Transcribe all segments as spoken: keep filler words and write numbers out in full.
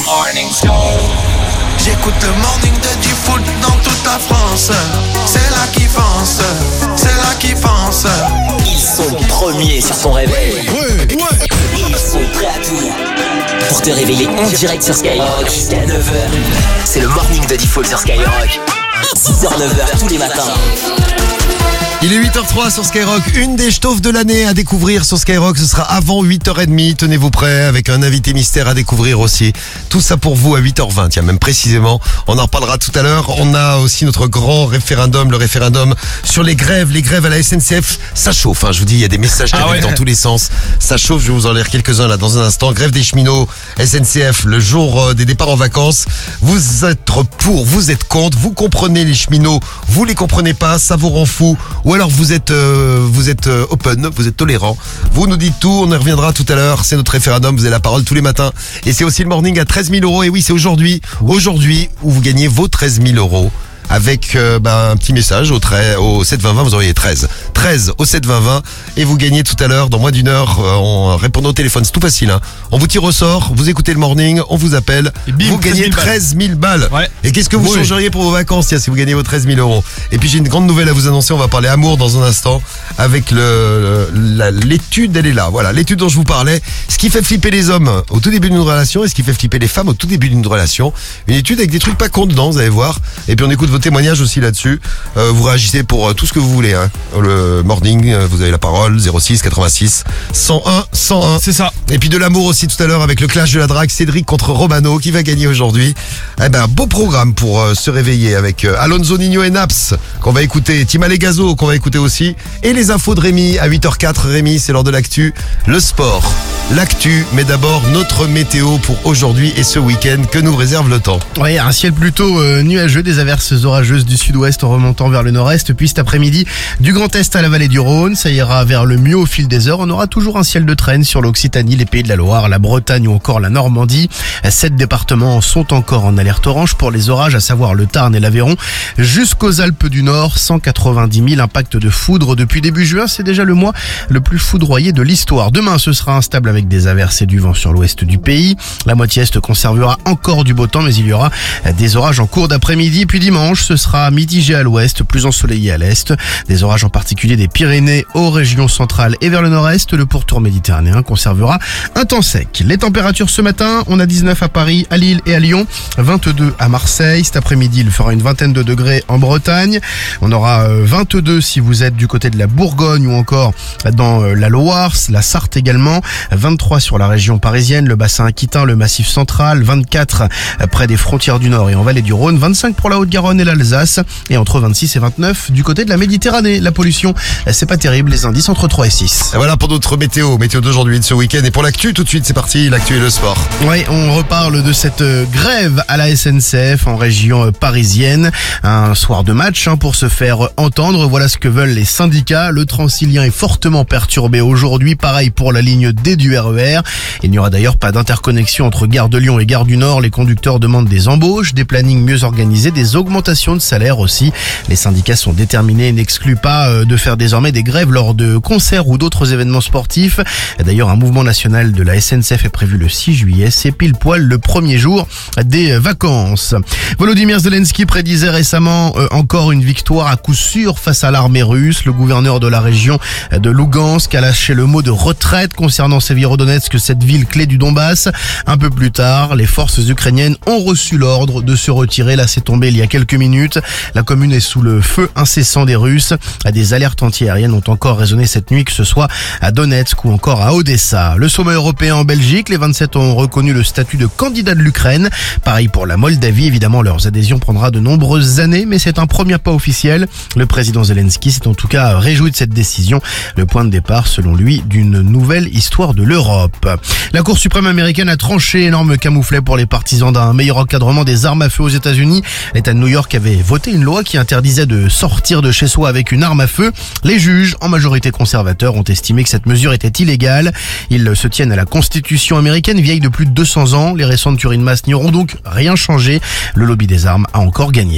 morning show. J'écoute le morning de Diffoult dans toute la France. C'est là qu'ils pensent, c'est là qu'ils pensent. Ils sont premiers sur ton réveil. Ouais, ouais. Ils sont prêts à tout pour te réveiller en direct sur Skyrock jusqu'à neuf heures. C'est le morning de Diffoult sur Skyrock. six heures neuf heures tous les matins. Il est huit heures zéro trois sur Skyrock, une des ch'tauves de l'année à découvrir sur Skyrock, ce sera avant huit heures trente, tenez-vous prêts, avec un invité mystère à découvrir aussi. Tout ça pour vous à huit heures vingt, tiens, même précisément, on en reparlera tout à l'heure. On a aussi notre grand référendum, le référendum sur les grèves, les grèves à la S N C F, ça chauffe, hein, je vous dis, il y a des messages qui ah arrivent ouais. dans tous les sens, ça chauffe, je vais vous en lire quelques-uns là dans un instant. Grève des cheminots, S N C F, le jour euh, des départs en vacances, vous êtes pour, vous êtes contre, vous comprenez les cheminots, vous les comprenez pas, ça vous rend fou, ou alors vous êtes euh, vous êtes euh, open, vous êtes tolérant. Vous nous dites tout, on y reviendra tout à l'heure. C'est notre référendum, vous avez la parole tous les matins. Et c'est aussi le morning à treize mille euros. Et oui, c'est aujourd'hui, aujourd'hui où vous gagnez vos treize mille euros. Avec euh, bah, un petit message au, trai- au sept vingt vingt, vous envoyez treize. treize au sept vingt vingt et vous gagnez tout à l'heure, dans moins d'une heure, euh, en répondant au téléphone. C'est tout facile, hein. On vous tire au sort, vous écoutez le morning, on vous appelle, Et bim, vous gagnez treize mille balles. Ouais. Et qu'est-ce que vous Oui. changeriez pour vos vacances, tiens, si vous gagnez vos treize mille euros? Et puis j'ai une grande nouvelle à vous annoncer, on va parler amour dans un instant, avec le, le la, l'étude, elle est là, voilà, l'étude dont je vous parlais, ce qui fait flipper les hommes au tout début d'une relation et ce qui fait flipper les femmes au tout début d'une relation. Une étude avec des trucs pas cons dedans, vous allez voir. Et puis on écoute vos témoignages aussi là-dessus. Euh, vous réagissez pour euh, tout ce que vous voulez, hein. Le morning, euh, vous avez la parole, zéro six quatre-vingt-six cent un cent un. C'est ça. Et puis de l'amour aussi tout à l'heure avec le clash de la drague, Cédric contre Romano, qui va gagner aujourd'hui. Eh ben, un beau programme pour euh, se réveiller avec euh, Alonso Nino et Naps, qu'on va écouter, Tima Legazo, qu'on va écouter aussi, et les infos de Rémi à huit heures quatre. Rémi, c'est l'heure de l'actu, le sport, l'actu, mais d'abord notre météo pour aujourd'hui et ce week-end que nous réserve le temps. Oui, un ciel plutôt euh, nuageux, des averses orageuses du sud-ouest en remontant vers le nord-est, puis cet après-midi du Grand Est à la vallée du Rhône, ça ira vers le mieux au fil des heures. On aura toujours un ciel de traîne sur l'Occitanie, les Pays de la Loire, la Bretagne ou encore la Normandie. Sept départements sont encore en alerte orange pour les orages, à savoir le Tarn et l'Aveyron, jusqu'aux Alpes du Nord. Cent quatre-vingt-dix mille impacts de foudre depuis début juin, c'est déjà le mois le plus foudroyé de l'histoire. Demain, ce sera instable avec des averses et du vent sur l'ouest du pays. La moitié est conservera encore du beau temps, mais il y aura des orages en cours d'après-midi. Puis dimanche, ce sera mitigé à l'ouest, plus ensoleillé à l'est. Des orages en particulier des Pyrénées aux régions centrales et vers le nord-est. Le pourtour méditerranéen conservera un temps sec. Les températures ce matin, on a dix-neuf à Paris, à Lille et à Lyon, vingt-deux à Marseille. Cet après-midi, il fera une vingtaine de degrés en Bretagne. On aura vingt-deux si vous êtes du côté de la Bourgogne ou encore dans la Loire, la Sarthe également. vingt-trois sur la région parisienne, le bassin aquitain, le massif central. vingt-quatre près des frontières du Nord et en vallée du Rhône. vingt-cinq pour la Haute-Garonne et l'Alsace. Et entre vingt-six et vingt-neuf du côté de la Méditerranée. La pollution, c'est pas terrible, les indices entre trois et six. Et voilà pour notre météo, météo d'aujourd'hui, de ce week-end. Et pour l'actu, tout de suite, c'est parti, l'actu et le sport. Oui, on reparle de cette grève à la S N C F en région parisienne. Un soir de match hein, pour se faire entendre. Voilà ce que veulent les syndicats. Le Transilien est fortement perturbé aujourd'hui. Pareil pour la ligne D du R E R. Il n'y aura d'ailleurs pas d'interconnexion entre Gare de Lyon et Gare du Nord. Les conducteurs demandent des embauches, des plannings mieux organisés, des augmentations de salaire aussi. Les syndicats sont déterminés et n'excluent pas de faire désormais des grèves lors de concerts ou d'autres événements sportifs. D'ailleurs, un mouvement national de la S N C F est prévu le six juillet. C'est pile poil le premier jour des vacances. Volodymyr Zelensky prédisait récemment euh, encore une victoire à coup sûr face à l'armée russe. Le gouverneur de la région de Lugansk a lâché le mot de retraite concernant Sévérodonetsk, cette ville clé du Donbass. Un peu plus tard, les forces ukrainiennes ont reçu l'ordre de se retirer. Là, c'est tombé il y a quelques minutes. La commune est sous le feu incessant des Russes. Des alertes antiaériennes ont encore résonné cette nuit, que ce soit à Donetsk ou encore à Odessa. Le sommet européen en Belgique, les vingt-sept ont reconnu le statut de candidat de l'Ukraine. Pareil pour la Moldavie, évidemment, leurs adhésions prendra de nombreuses années, mais c'est un premier pas officiel. Le président Zelensky s'est en tout cas réjoui de cette décision. Le point de départ, selon lui, d'une nouvelle histoire de l'Europe. La Cour suprême américaine a tranché, énorme camouflet pour les partisans d'un meilleur encadrement des armes à feu aux États-Unis. L'État de New York avait voté une loi qui interdisait de sortir de chez soi avec une arme à feu. Les juges, en majorité conservateurs, ont estimé que cette mesure était illégale. Ils se tiennent à la Constitution américaine, vieille de plus de deux cents ans. Les récentes tueries de masse n'y auront donc rien changé. Le lobby des armes a encore gagné.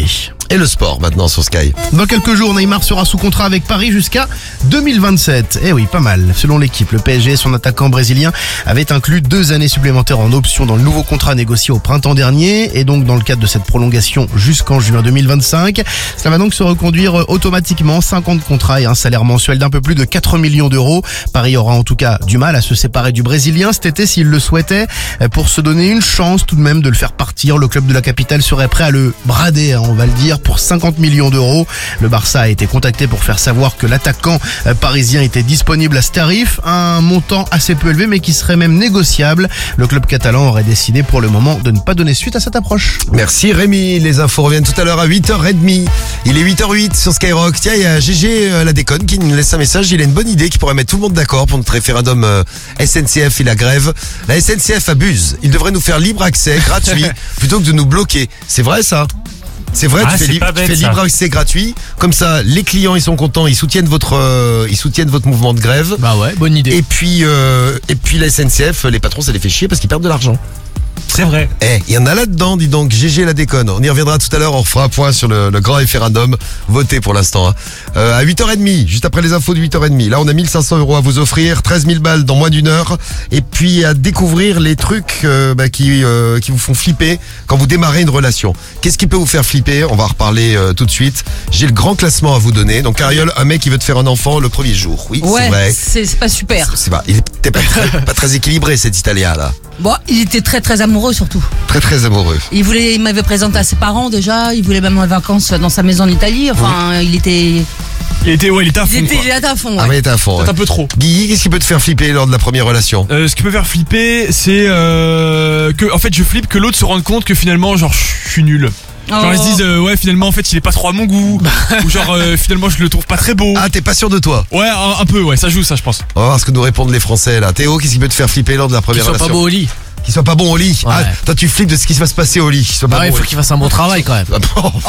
Et le sport maintenant sur Sky. Dans quelques jours, Neymar sera sous contrat avec Paris jusqu'à deux mille vingt-sept. Eh oui, pas mal. Selon l'équipe, le P S G, son attaquant brésilien, avait inclus deux années supplémentaires en option dans le nouveau contrat négocié au printemps dernier. Et donc, dans le cadre de cette prolongation jusqu'en juin deux mille vingt-cinq, cela va donc se reconduire automatiquement. cinquante contrats et un salaire mensuel d'un peu plus de quatre millions d'euros. Paris aura en tout cas du mal à se séparer du Brésilien cet été s'il le souhaitait. Pour se donner une chance tout de même de le faire partir, le club de la capitale serait prêt à le brader, on va le dire, pour cinquante millions d'euros. Le Barça a été contacté pour faire savoir que l'attaquant parisien était disponible à ce tarif, un montant assez peu élevé mais qui serait même négociable. Le club catalan aurait décidé pour le moment de ne pas donner suite à cette approche. Merci Rémi, les infos reviennent tout à l'heure à huit heures trente. Il est huit heures huit sur Skyrock. Tiens, il y a G G euh, la déconne qui nous laisse un message, il a une bonne idée qui pourrait mettre tout le monde d'accord pour notre référendum euh, S N C F et la grève. La S N C F abuse, il devrait nous faire libre accès gratuit plutôt que de nous bloquer. C'est vrai ça ? C'est vrai, Ah, tu fais, c'est li- pas tu bête, fais ça. libre accès gratuit. Comme ça, les clients ils sont contents, ils soutiennent votre, euh, ils soutiennent votre mouvement de grève. Bah ouais, bonne idée. Et puis, euh, et puis la S N C F, les patrons, ça les fait chier parce qu'ils perdent de l'argent. C'est vrai. Eh, il y en a là-dedans, dis donc, G G la déconne. On y reviendra tout à l'heure, on refera un point sur le, le grand référendum. Votez pour l'instant. Hein. Euh, à huit heures trente, juste après les infos de huit heures trente. Là, on a mille cinq cents euros à vous offrir, treize mille balles dans moins d'une heure. Et puis à découvrir les trucs euh, bah, qui, euh, qui vous font flipper quand vous démarrez une relation. Qu'est-ce qui peut vous faire flipper ? On va en reparler euh, tout de suite. J'ai le grand classement à vous donner. Donc Ariel, un mec qui veut te faire un enfant le premier jour. Oui, c'est Ouais, vrai. c'est c'est pas super. C'est pas, il était pas très, pas très équilibré cet Italien là. Bon, il était très très amoureux surtout. Très très amoureux. Il voulait, il m'avait présenté à ses parents déjà. Il voulait même en vacances dans sa maison en Italie. Enfin, il était, Il était, ouais, il était à fond. il était quoi. il était à fond. Ah ouais. mais t'es à fond. Peut-être Ouais. un peu trop. Guigui, qu'est-ce qui peut te faire flipper lors de la première relation ? Euh, ce qui peut faire flipper, c'est euh, que, en fait, je flippe que l'autre se rende compte que finalement, genre, je suis nul. Genre, Oh. ils se disent, euh, ouais, finalement, en fait, il est pas trop à mon goût. Ou genre, euh, finalement, je le trouve pas très beau. Ah, t'es pas sûr de toi ? Ouais, un, un peu, ouais, ça joue, ça, je pense. On va voir ce que nous répondent les Français là. Théo, qu'est-ce qui peut te faire flipper lors de la première relation ? au lit. Qu'il soit pas bon au lit. Ouais. Ah, toi tu flippes de ce qui va se passer au lit. Qu'il soit pas Bah ouais, bon faut au qu'il fasse un bon travail quand même. lit. Ah bon,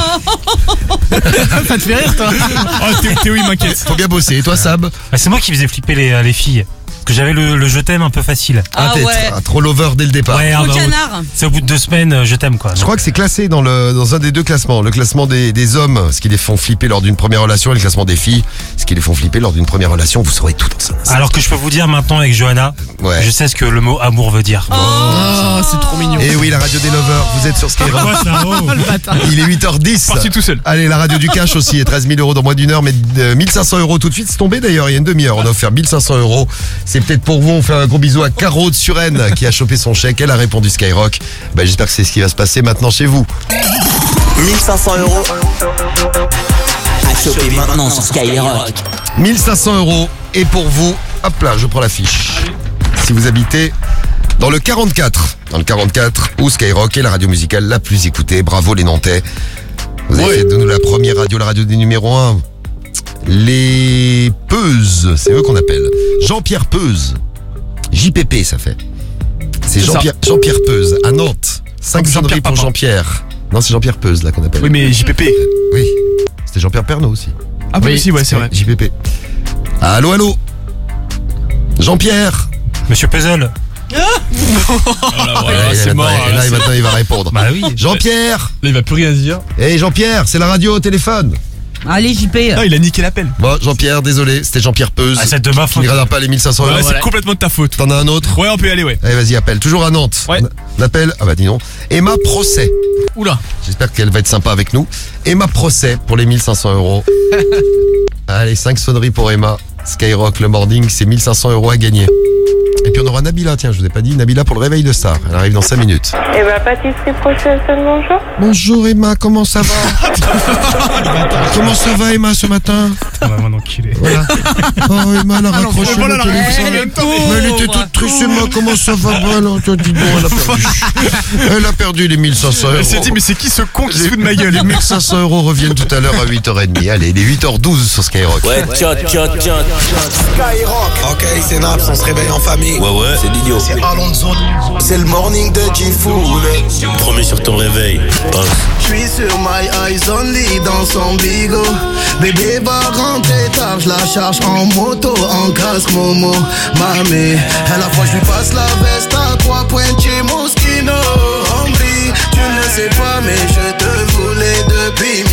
Oh, Ça te fait rire toi? Oh, Théo, Théo, il m'inquiète. faut bien bosser. Et toi Sab ? Bah, c'est moi qui faisais flipper les, les filles. Parce que j'avais le, le je t'aime un peu facile. ah t'es ouais. tr- trop lover dès le départ. Ouais, ah, Au bah, canard. c'est au bout de deux semaines, euh, je t'aime quoi. Je crois que c'est classé dans le dans un des deux classements. Le classement des, des hommes, ce qui les font flipper lors d'une première relation, et le classement des filles, ce qui les font flipper lors d'une première relation. Vous saurez tout dans un instant. Alors que je peux vous dire maintenant avec Johanna, Ouais. je sais ce que le mot amour veut dire. Oh, c'est trop mignon. Et oui, la radio des lovers, vous êtes sur Skyrock. Quoi, ça, oh. Il est huit heures dix. Parti tout seul. Allez, la radio du cash aussi est treize mille euros dans moins d'une heure, mais euh, mille cinq cents euros tout de suite. C'est tombé d'ailleurs il y a une demi-heure. On a offert mille cinq cents euros. C'est peut-être pour vous. On fait un gros bisou à Caro de Suresnes qui a chopé son chèque. Elle a répondu Skyrock. Ben, j'espère que c'est ce qui va se passer maintenant chez vous. mille cinq cents euros à choper maintenant sur Skyrock. mille cinq cents euros. Et pour vous, hop là, je prends la fiche. Si vous habitez dans le quarante-quatre, dans le quarante-quatre, où Skyrock est la radio musicale la plus écoutée. Bravo les Nantais. Vous avez fait de nous la première radio, la radio des numéros un. Les Peuses, c'est eux qu'on appelle. Jean-Pierre Peuze. J P P, ça fait. C'est C'est Jean-Pierre, Jean-Pierre Peuze, à Nantes. cinq Comme sonneries Jean-Pierre pour Papin. Jean-Pierre. Non, c'est Jean-Pierre Peuze, là, qu'on appelle. Oui, mais J P P. Oui. C'était Jean-Pierre Pernaut aussi. Ah, oui, aussi, ouais, c'est vrai. J P P. Allô, allô. Jean-Pierre. Monsieur Puzzle. Voilà, Ouais, là, c'est maintenant, mort. là, là, c'est- maintenant, il va répondre. Bah oui. Jean-Pierre. Là, il va plus rien dire. Hé, Jean-Pierre, c'est la radio au téléphone. Allez, J P. Non, il a niqué l'appel. Bon, Jean-Pierre, désolé, c'était Jean-Pierre Peuze. Ah, c'est de ma Tu faute. ne gradera pas les mille cinq cents euros. Là, c'est complètement de ta faute. T'en as un autre? Ouais, on peut y aller, ouais. Allez, vas-y, appelle. Toujours à Nantes. Ouais. On appelle, ah bah dis non, Emma Procès. Oula. J'espère qu'elle va être sympa avec nous. Emma Procès pour les mille cinq cents euros. Allez, cinq sonneries pour Emma. Skyrock, le morning, c'est mille cinq cents euros à gagner. Et puis on aura Nabila, tiens, je vous ai pas dit, Nabila pour le réveil de Star. Elle arrive dans cinq minutes. Eh ben, pâtisserie Procès, bonjour. Bonjour Emma, comment ça va? Comment ça va Emma ce matin? On va m'en enculer. Voilà. Oh Emma, elle a raccroché voilà le la téléphone. Elle est pauvre. Mais elle était toute triste Emma, comment ça va? Bah, alors, toi, dis donc, elle a perdu. Elle a perdu les mille cinq cents euros. Elle s'est dit, mais c'est qui ce con qui se Les- fout de ma gueule? Les mille cinq cents euros reviennent tout à l'heure à huit heures trente. Allez, il est huit heures douze sur Skyrock. Ouais, tchot, tchot, tchot. Ok, c'est Naps, on se réveille en famille. Ouais, ouais, c'est l'idiot. C'est Alonso. C'est le morning de G-Fool. Promets sur ton réveil. Je suis sur My Eyes Only dans son bigot. Bébé va rentrer tard, je la charge en moto, en casque Momo. Mamé, à la fois je lui passe la veste à trois points chez Moschino. Hombre, tu ne sais pas, mais je te voulais depuis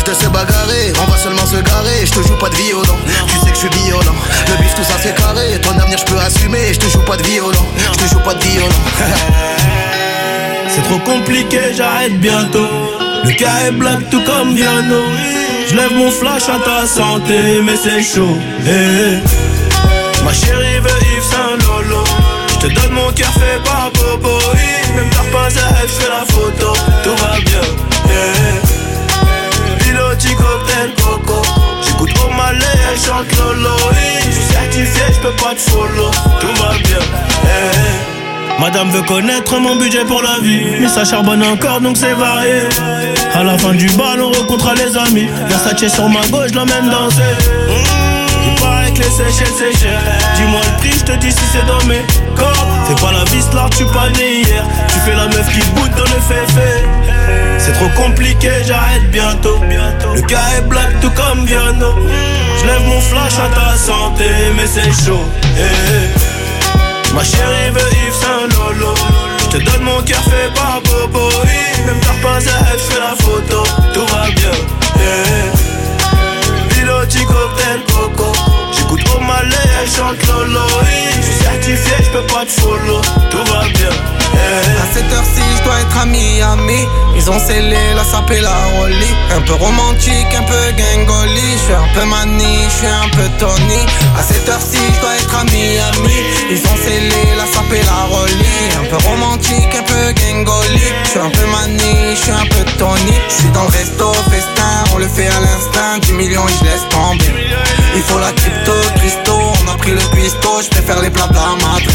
te sais bagarrer, on va seulement se garer. Je te joue pas de violon, tu sais que je suis violent. Le bif tout ça c'est carré, ton avenir je peux assumer. Je te joue pas de violon, je te joue pas de violon. C'est trop compliqué, j'arrête bientôt. Le cas est black tout comme Viano. Je lève mon flash à ta santé, mais c'est chaud. Hey. Ma chérie veut Yves Saint Lolo. Je te donne mon cœur fait par Bobo. Même t'as pas à elle, fais la photo. Tout va bien. Hey. Piloti cocktail coco. J'écoute O'Malley, elle chante Lolo. Je suis certifié, je peux pas te follow. Tout va bien. Hey. Madame veut connaître mon budget pour la vie, mais ça charbonne encore donc c'est varié. À la fin du bal on rencontrera les amis. Versace sur ma gauche, je l'emmène danser. mmh, Il paraît que les Seychelles c'est cher. Dis-moi le prix, je te dis si c'est dans mes cordes. Fais pas la vis là, tu pas né hier. Tu fais la meuf qui boude dans le féfé. C'est trop compliqué, j'arrête bientôt. Le gars est black tout comme Viano. Je lève mon flash à ta santé, mais c'est chaud. hey. Ma chérie veut Yves Saint Lolo. Je te donne mon cœur fait par Bobo. Même t'as pas à elle, fais la photo. Tout va bien. Yeah. Piloti cocktail coco. J'écoute O'Malley, elle chante Lolo. Je suis certifié, je peux pas te follow. Tout va bien. Yeah. À cette heure-ci, je dois être à Miami. Ils ont scellé la sape et la rollie. Un peu romantique, un peu gangoli. Je suis un peu mani, je suis un peu Tony. À cette heure-ci, je dois être à Miami. Ils ont scellé la sape et la rollie. Un peu romantique, un peu gangoli. Je suis un peu mani, je suis un peu Tony. Je suis dans le resto, festin, on le fait à l'instinct. dix millions, je laisse tomber. Il faut la crypto, Christo. On a pris le cuistot, je préfère les blabla madre.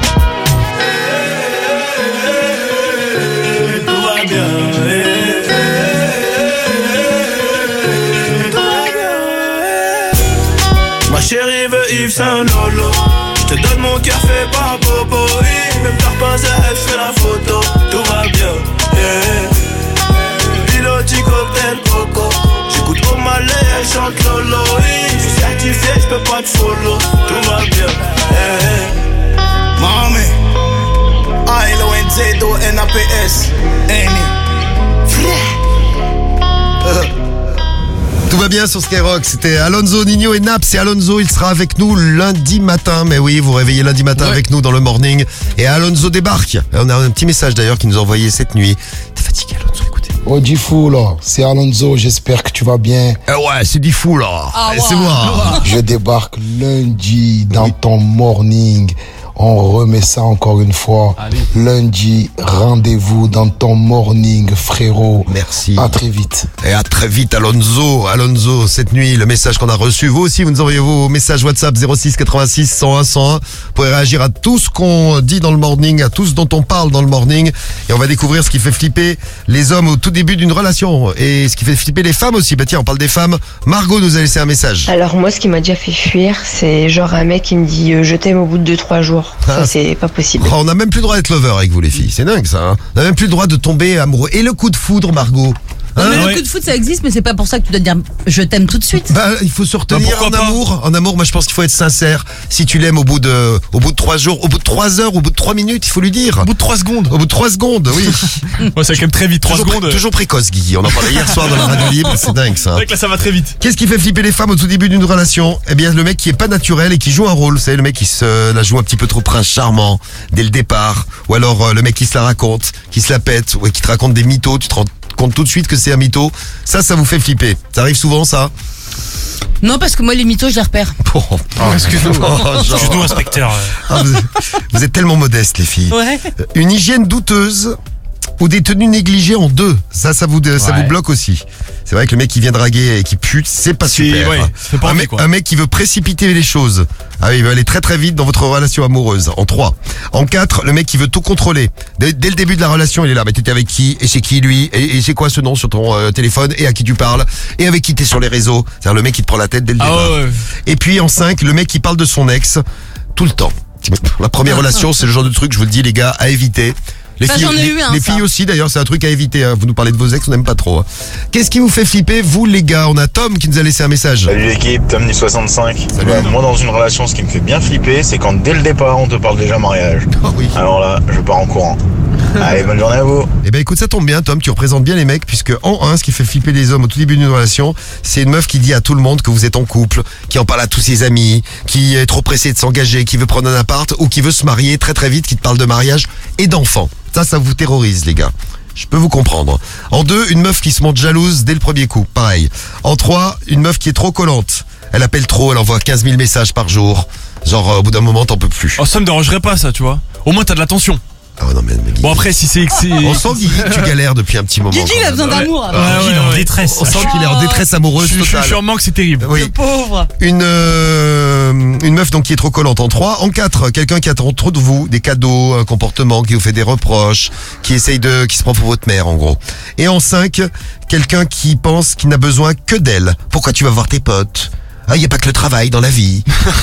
Ma chérie veut Yves Saint Lolo. Je te donne mon cœur fait par Bobo. Même t'as pas à elle, fais la photo. Tout va bien. Yeah. Piloti cocktail coco. J'écoute O'Malley, elle chante Lolo. Je suis certifié, je peux pas te follow. Tout va bien. Yeah. Mami, A L O N Z O N A P S. Tout va bien sur Skyrock, c'était Alonso, Nino et Naps. Et Alonso, il sera avec nous lundi matin. Mais oui, vous réveillez lundi matin ouais. avec nous dans le morning. Et Alonso débarque. Et on a un petit message d'ailleurs qui nous a envoyé cette nuit. T'es fatigué Alonso, écoutez. Oh Diffou là, c'est Alonso, j'espère que tu vas bien. Eh ouais, c'est Diffou là. Ah, wow. C'est moi. Je débarque lundi dans oui. ton morning. On remet ça encore une fois. Allez. Lundi, rendez-vous dans ton morning, frérot. Merci. À très vite. Et à très vite, Alonso. Alonso, cette nuit, le message qu'on a reçu. Vous aussi, vous nous envoyez vos messages WhatsApp zéro six quatre-vingt-six cent un cent un. Vous pouvez réagir à tout ce qu'on dit dans le morning, à tout ce dont on parle dans le morning. Et on va découvrir ce qui fait flipper les hommes au tout début d'une relation. Et ce qui fait flipper les femmes aussi. Bah tiens, on parle des femmes. Margot nous a laissé un message. Alors moi, ce qui m'a déjà fait fuir, c'est genre un mec qui me dit euh, je t'aime au bout de deux trois jours. Ça, ah. c'est pas possible. Oh, on n'a même plus le droit d'être lover avec vous les filles. C'est dingue ça. Hein, on n'a même plus le droit de tomber amoureux. Et le coup de foudre, Margot? Non, mais hein, le ouais. coup de foudre ça existe, mais c'est pas pour ça que tu dois te dire je t'aime tout de suite. Bah, il faut se retenir bah, en pas. amour. En amour, moi je pense qu'il faut être sincère. Si tu l'aimes au bout de, au bout de trois jours, au bout de trois heures, au bout de trois minutes, il faut lui dire. Au bout de trois secondes. Au bout de trois secondes, oui. Ouais, ça va quand même très vite. Trois toujours secondes. Pré- toujours précoce, Guy. On en parlait hier soir dans la radio libre. C'est dingue ça. C'est vrai que là ça va très vite. Qu'est-ce qui fait flipper les femmes au tout début d'une relation? Eh bien, le mec qui est pas naturel et qui joue un rôle. Vous savez, le mec qui se la joue un petit peu trop prince charmant dès le départ, ou alors euh, le mec qui se la raconte, qui se la pète, ou qui te raconte des mythos. Tu te rends compte tout de suite que c'est un mytho. Ça, ça vous fait flipper. Ça arrive souvent, ça? Non, parce que moi, les mythos, je les repère. Oh, oh, excuse-nous. Oh, excuse-nous, inspecteur. Ah, vous, êtes, vous êtes tellement modestes, les filles. Ouais. Une hygiène douteuse ou des tenues négligées en deux. Ça, ça vous, ça ouais. vous bloque aussi. C'est vrai que le mec qui vient draguer et qui pue, c'est pas c'est, super. Ouais, c'est pas un, envie, mec, quoi. un mec qui veut précipiter les choses. Ah oui, il veut aller très très vite dans votre relation amoureuse. En trois. En quatre, le mec qui veut tout contrôler. Dès, dès le début de la relation, il est là. Mais t'étais avec qui? Et c'est qui lui? Et, et c'est quoi ce nom sur ton euh, téléphone? Et à qui tu parles? Et avec qui t'es sur les réseaux? C'est-à-dire le mec qui te prend la tête dès le ah départ. Ouais, ouais. Et puis en cinq, le mec qui parle de son ex tout le temps. La première relation, c'est le genre de truc, je vous le dis les gars, à éviter. Les Ça, filles, j'en ai les, eu un, les ça. filles aussi d'ailleurs, c'est un truc à éviter. Hein. Vous nous parlez de vos ex, on n'aime pas trop. Hein. Qu'est-ce qui vous fait flipper, vous les gars? On a Tom qui nous a laissé un message. Salut l'équipe, Tom du soixante-cinq. Bah, moi dans une relation, ce qui me fait bien flipper, c'est quand dès le départ on te parle déjà mariage. Oh, oui. Alors là, je pars en courant. Allez, bonne journée à vous. Eh ben écoute, ça tombe bien Tom, tu représentes bien les mecs, puisque en un, ce qui fait flipper les hommes au tout début d'une relation, c'est une meuf qui dit à tout le monde que vous êtes en couple, qui en parle à tous ses amis, qui est trop pressée de s'engager, qui veut prendre un appart ou qui veut se marier très très vite, qui te parle de mariage et d'enfants. Ça, ça vous terrorise les gars. Je peux vous comprendre. En deux, une meuf qui se montre jalouse dès le premier coup, pareil. En trois, une meuf qui est trop collante. Elle appelle trop, elle envoie quinze mille messages par jour. Genre euh, au bout d'un moment t'en peux plus. Oh, ça me dérangerait pas ça, tu vois. Au moins t'as de l'attention. Ah ouais, non, mais, mais Guigui, Bon après si c'est... c'est- on sent Guigui que tu galères depuis un petit moment. Guigui, quand il a même. besoin d'amour. Ouais, alors. ouais, Il est en ouais. détresse. On sent qu'il est en détresse amoureuse Je, je- je totale. suis en manque, c'est terrible. Oui. Pauvre. Une euh, une meuf donc qui est trop collante en trois. En quatre, quelqu'un qui attend trop de vous, des cadeaux, un comportement, qui vous fait des reproches, qui essaye de, qui se prend pour votre mère en gros. Et en cinq, quelqu'un qui pense qu'il n'a besoin que d'elle. Pourquoi tu vas voir tes potes? Ah, il n'y a pas que le travail dans la vie.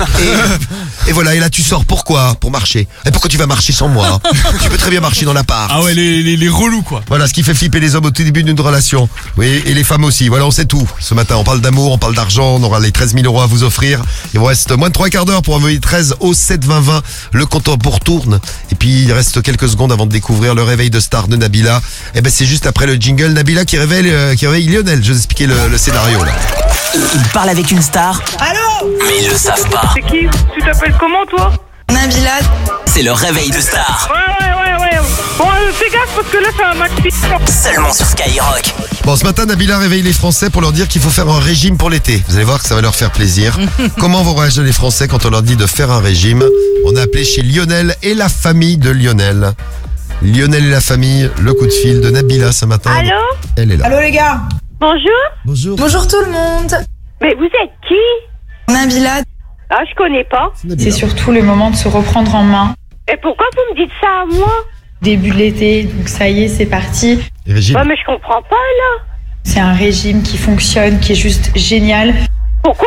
et, et voilà, et là tu sors pourquoi? Pour marcher. Et pourquoi tu vas marcher sans moi? Tu peux très bien marcher dans l'appart. Ah ouais, les, les, les relous quoi. Voilà ce qui fait flipper les hommes au tout début d'une relation. Oui, et les femmes aussi. Voilà, on sait tout. Ce matin, on parle d'amour, on parle d'argent, on aura les treize mille euros à vous offrir. Il vous reste moins de trois quarts d'heure pour envoyer treize au sept vingt vingt. Le compte pour tourne. Et puis, il reste quelques secondes avant de découvrir le réveil de star de Nabila. Et ben, c'est juste après le jingle Nabila qui réveille, euh, qui réveille Lionel. Je vais vous expliquer le, le scénario, là. Ils parlent avec une star, Allô? mais ils le savent pas. C'est qui? Tu t'appelles comment toi? Nabila, C'est le réveil de star, Ouais, ouais, ouais, ouais. Bon, euh, fais gaffe parce que là, c'est un match fiction. seulement sur Skyrock. Bon, ce matin, Nabila réveille les Français pour leur dire qu'il faut faire un régime pour l'été. Vous allez voir que ça va leur faire plaisir. Comment vont réagir les Français quand on leur dit de faire un régime? On a appelé chez Lionel et la famille de Lionel. Lionel et la famille, le coup de fil de Nabila ce matin. Allô? Elle est là. Allô les gars. Bonjour? Bonjour. Bonjour tout le monde. Mais vous êtes qui? Nabila, Ah, je connais pas. Nabila. C'est surtout le moment de se reprendre en main. Et pourquoi vous me dites ça à moi? Début de l'été, donc ça y est, c'est parti. Et régime. Ouais, mais je comprends pas, là. C'est un régime qui fonctionne, qui est juste génial. Pourquoi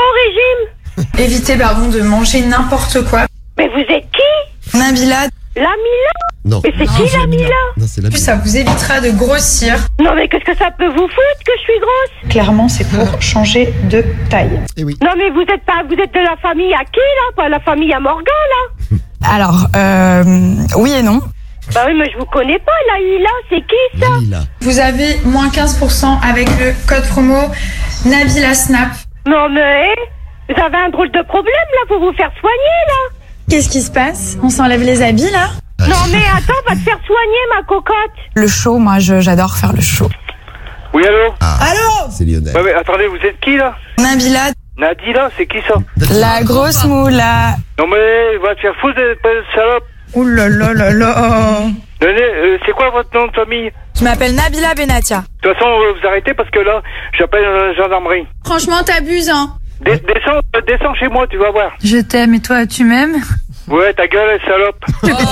au régime? Évitez, pardon, de manger n'importe quoi. Mais vous êtes qui? Nabila, La Mila? Non. Mais c'est qui la Mila? Non, c'est En plus, Nabila. ça vous évitera de grossir. Non, mais qu'est-ce que ça peut vous foutre que je suis grosse? Clairement, c'est pour changer de taille. Eh oui. Non, mais vous êtes pas, vous êtes de la famille à qui, là? Pas la famille à Morgan, là? alors, euh, oui et non. Bah oui, mais je vous connais pas, la Mila, c'est qui, ça? Nabila. Vous avez moins quinze pour cent avec le code promo Nabila Snap. Non, mais, vous avez un drôle de problème, là, pour vous faire soigner, là? Qu'est-ce qui se passe? On s'enlève les habits là? Non, mais attends, va te faire soigner, ma cocotte. Le show, moi je- j'adore faire le show. Oui, allô? Allô? C'est Lionel. Ouais, mais attendez, vous êtes qui, là? Nabila, Nadila, c'est qui, ça? la grosse moula. Non, mais va te faire foutre, cette salope. Ouh là là là là. Donnez, euh, c'est quoi votre nom de famille? Je m'appelle Nabila Benatia. De toute façon, euh, vous arrêtez parce que là, j'appelle la gendarmerie. Franchement, t'abuses, hein. Dé- descends, euh, descends chez moi, tu vas voir. Je t'aime et toi, tu m'aimes? Ouais, ta gueule, salope.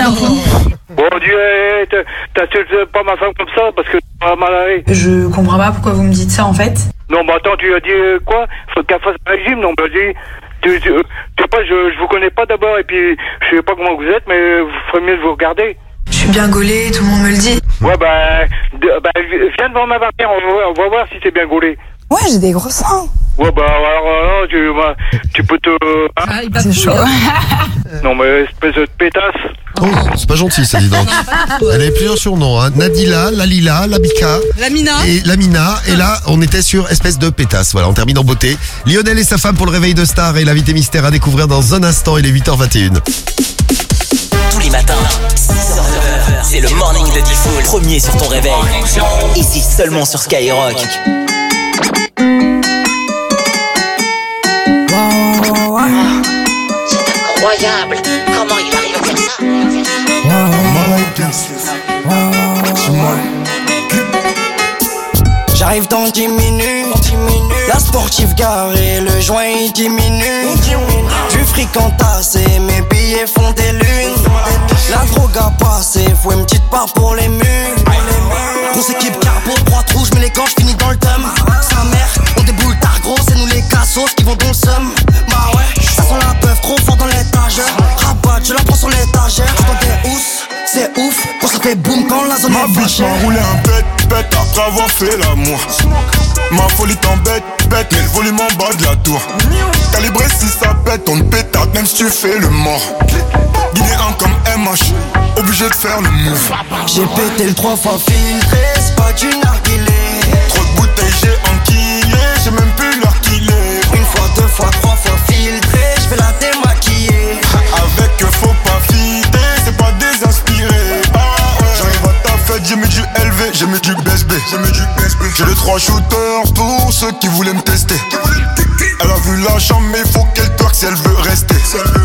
Bon, Dieu, eh, t'as- t'insultes pas ma femme comme ça parce que tu vas mal aller. Je comprends pas pourquoi vous me dites ça en fait. Non, mais attends, tu as dit euh, quoi? Faut qu'elle fasse un régime, non, bah, dis. Tu, tu, euh, tu sais pas, je, je vous connais pas d'abord et puis je sais pas comment vous êtes, mais vous ferez mieux de vous regarder. Je suis bien gaulée, tout le monde me le dit. Ouais, bah, de- bah viens devant ma barrière, on va, on va voir si t'es bien gaulé. Ouais, j'ai des gros seins. Ouais, bah, alors, alors tu, bah, tu peux te... hein? Ah, il va C'est chaud. Non, mais espèce de pétasse. Oh, c'est pas gentil ça, dis donc. Elle avait plusieurs surnoms, hein. Nadila, Lalila, Labika Lamina. et Lamina. Et là, on était sur espèce de pétasse. Voilà, on termine en beauté. Lionel et sa femme pour le réveil de star et l'invité mystère à découvrir dans un instant. Il est huit heures vingt et une. Tous les matins, six heures neuf heures, c'est le morning de Diffoul. Premier sur ton réveil. Ici seulement sur Skyrock. Incroyable. Comment il arrive à faire ça? J'arrive dans dix minutes, la sportive garée, le joint il diminue. Du fric entassé, mes billets font des lunes. La drogue a passé, faut une petite part pour les murs. Grosse équipe carbo, droite rouge, mais les gants j'finis dans le thème. Sa mère, on déboule tard gros, c'est nous les cassos qui vont dans le seum. Bah ouais, ça sent la peuf trop fort dans l'étagère. Rabat, je la prends sur l'étagère. Dans des housses, c'est ouf, quand ça fait boum quand la zone Ma est bitch fâchée. m'a roulé un bête, bête après avoir fait l'amour. Ma folie t'embête, bête, mais le volume en bas de la tour. Calibré si ça pète, on te pétate même si tu fais le mort. Guinéen comme M H, obligé de faire le move. J'ai pété le trois fois filtré, c'est pas du narguilé. Trop de bouteilles j'ai enquillé, j'ai même plus l'heure qu'il est. Une fois, deux fois, trois fois filtré, j'vais la démaquiller. Avec faut pas fider, c'est pas désinspiré. Ah ouais. J'arrive à ta fête, j'ai mis du L V, j'ai mis du B S B, j'ai mis du B S B. J'ai les trois shooters pour ceux qui voulaient me tester. Elle a vu la chambre mais faut qu'elle twerk si elle veut rester.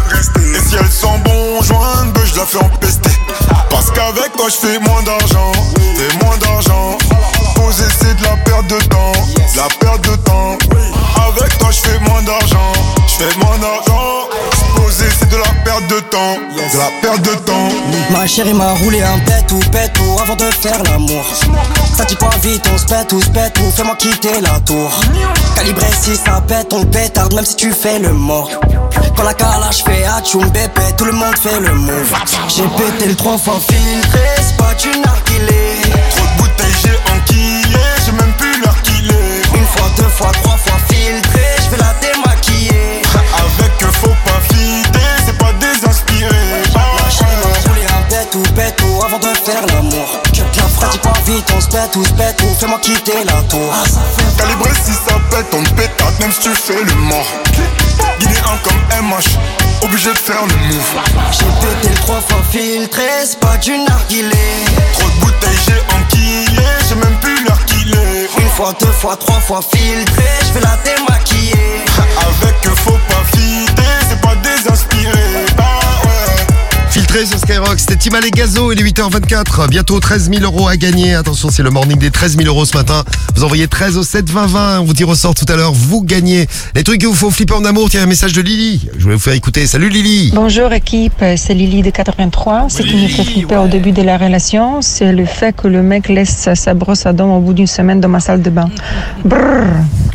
Et si elle sent bon joint, ben je la fais empester. Parce qu'avec toi je fais moins d'argent, fais moins d'argent. Poser c'est de la perte de temps, de la perte de temps. Avec toi je fais moins d'argent, je fais moins d'argent. Poser c'est de la perte de temps, de la perte de temps. Ma chérie m'a roulé un pétou, pétou avant de faire l'amour. Ça dit quoi vite, on se pète ou se pète ou fais-moi quitter la tour. Calibré si ça pète, on pétarde même si tu fais le mort. Quand la calage fait atchoum bébé, tout le monde fait le move. J'ai pété le trois fois filtré, c'est pas du narguilé. Trop de bouteilles j'ai enquillé, j'ai même plus l'heure qu'il est. Une fois, deux fois, trois fois filtré, j'vais la démaquiller. Avec faut pas fider, c'est pas désinspiré. Ma chérie m'a roulé un pétou, pétou avant de faire l'amour. Je te la frappe, dis pas vite, on se pète ou se pète ou fais-moi quitter la tour. Calibré si ça pète, on te pétate même si tu fais le mort. Guinéen comme M H, obligé de faire le move. J'ai pété le trois fois filtré, c'est pas du narguilé. Trop de bouteilles j'ai enquillé, j'ai même plus l'heure qu'il est. Une fois, deux fois, trois fois filtré, j'vais la démaquiller. Avec faut pas fider, c'est pas désinspiré. Ah ouais. Filtré sur Skyrock, c'était Tim et Gazo, il est huit heures vingt-quatre. Bientôt treize mille euros à gagner. Attention, c'est le morning des treize mille euros ce matin. Vous envoyez treize au sept vingt vingt. On vous tire au sort tout à l'heure. Vous gagnez les trucs qu'il vous faut flipper en amour. Tiens, un message de Lily. Je vais vous faire écouter. Salut Lily. Bonjour équipe, c'est Lily de quatre-vingt-trois. Ce qui me fait flipper au début de la relation, c'est le fait que le mec laisse sa brosse à dents au bout d'une semaine dans ma salle de bain. Brrr.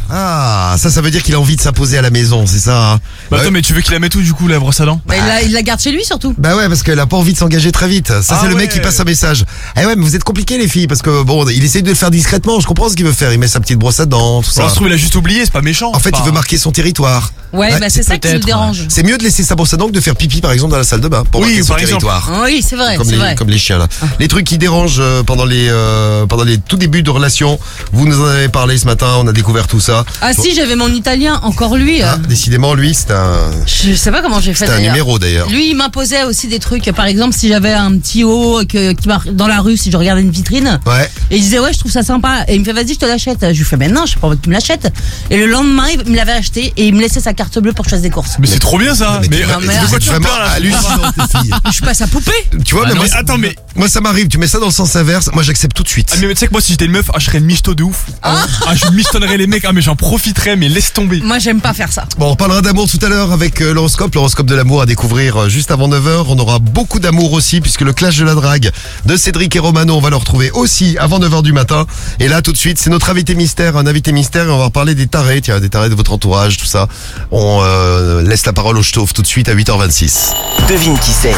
Ah, ça, ça veut dire qu'il a envie de s'imposer à la maison, c'est ça hein. Bah attends, Ouais. mais tu veux qu'il la mette où du coup la brosse à dents? Bah, il, la, il la garde chez lui surtout. Bah ouais, parce qu'elle a pas envie de s'engager très vite. Ça, Ah c'est le mec ouais. qui passe un message. Eh ouais, mais vous êtes compliqués les filles, parce que bon, il essaye de le faire discrètement. Je comprends ce qu'il veut faire. Il met sa petite brosse à dents, tout Ça ça. se trouve, il a juste oublié, c'est pas méchant. En fait, Pas- il veut marquer son territoire. Ouais, bah c'est ça qui le peut-être, dérange. C'est mieux de laisser sa brosse à dents que de faire pipi, par exemple, dans la salle de bain pour Oui, marquer son par exemple. territoire. Oui, c'est vrai, Comme c'est les, vrai. comme les chiens là. Les trucs qui dérangent euh, pendant les euh, pendant les tout débuts de relation. Vous nous en avez parlé ce matin. On a découvert tout ça. Ah Bon. si, j'avais mon italien, encore lui. Ah, euh, décidément, lui, c'est un Je sais pas comment j'ai fait c'est un d'ailleurs. numéro d'ailleurs. Lui, il m'imposait aussi des trucs. Par exemple, si j'avais un petit haut que, qui marque dans la rue, si je regardais une vitrine, Ouais. et il disait ouais, je trouve ça sympa. Et il me fait vas-y, je te l'achète. Je lui fais mais non, je sais pas envie que tu me l'achètes. Et le lendemain, il me l'avait acheté et il me laissait sa carte bleue pour que je fasse des courses. Mais c'est trop bien ça. Mais Mais, tu- euh, mais de quoi c'est tu vraiment parles là hallucinant, tes filles. Je suis pas sa poupée. Tu vois, Ah mais non, moi, mais attends, mais- moi ça m'arrive. Tu mets ça dans le sens inverse. Moi, j'accepte tout de suite. Ah mais tu sais que moi si j'étais une meuf, ah, je serais une michto de ouf. Ah, je michetonnerais les mecs, ah mais j'en profiterais, mais laisse tomber. Moi, j'aime pas faire ça. Bon, on parlera d'amour tout à l'heure avec euh, l'horoscope, l'horoscope de l'amour à découvrir euh, juste avant neuf heures. On aura beaucoup d'amour aussi puisque le clash de la drague de Cédric et Romano, on va le retrouver aussi avant neuf heures du matin. Et là, tout de suite, c'est notre invité mystère, un invité mystère et on va parler des tarés, tiens, des tarés de votre entourage, tout ça. On euh, laisse la parole au Stauff tout de suite à huit heures vingt-six. Devine qui c'est.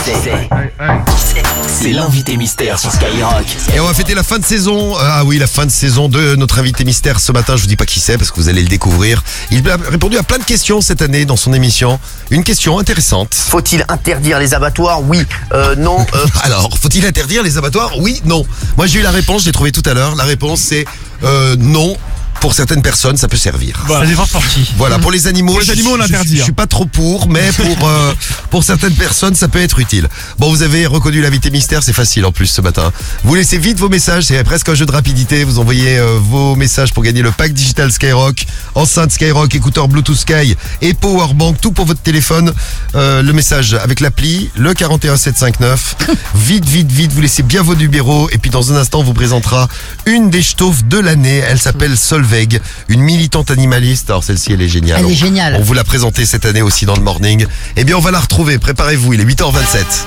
C'est l'invité mystère sur Skyrock. Et on va fêter la fin de saison. Ah oui, la fin de saison de notre invité mystère ce matin. Je vous dis pas qui c'est parce que vous allez le découvrir. Il a répondu à plein de questions cette année dans son émission. Une question intéressante. Faut-il interdire les abattoirs? Oui, euh, non. Euh... Alors, faut-il interdire les abattoirs? Oui, non. Moi, j'ai eu la réponse, je l'ai trouvée tout à l'heure. La réponse, c'est euh, non. Pour certaines personnes, ça peut servir. Bah, ça dépend pour qui. Voilà, pour les animaux, Pour les je- animaux, on je, l'interdit, je, je suis hein. pas trop pour, mais pour euh, pour certaines personnes, ça peut être utile. Bon, vous avez reconnu l'invité mystère, c'est facile en plus ce matin. Vous laissez vite vos messages, c'est presque un jeu de rapidité. Vous envoyez euh, vos messages pour gagner le pack digital Skyrock, enceinte Skyrock, écouteur Bluetooth Sky et Powerbank, tout pour votre téléphone. Euh, le message avec l'appli, le quarante et un sept cent cinquante-neuf. Vite, vite, vite, vous laissez bien vos numéros et puis dans un instant, on vous présentera une des Stauff de l'année. Elle s'appelle Solveig, une militante animaliste. Alors celle-ci, elle est géniale. Elle est On- géniale. On vous l'a présentée cette année aussi dans le morning. Eh bien, on va la retrouver. Préparez-vous, il est huit heures vingt-sept.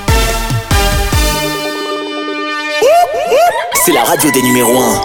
C'est la radio des numéros un.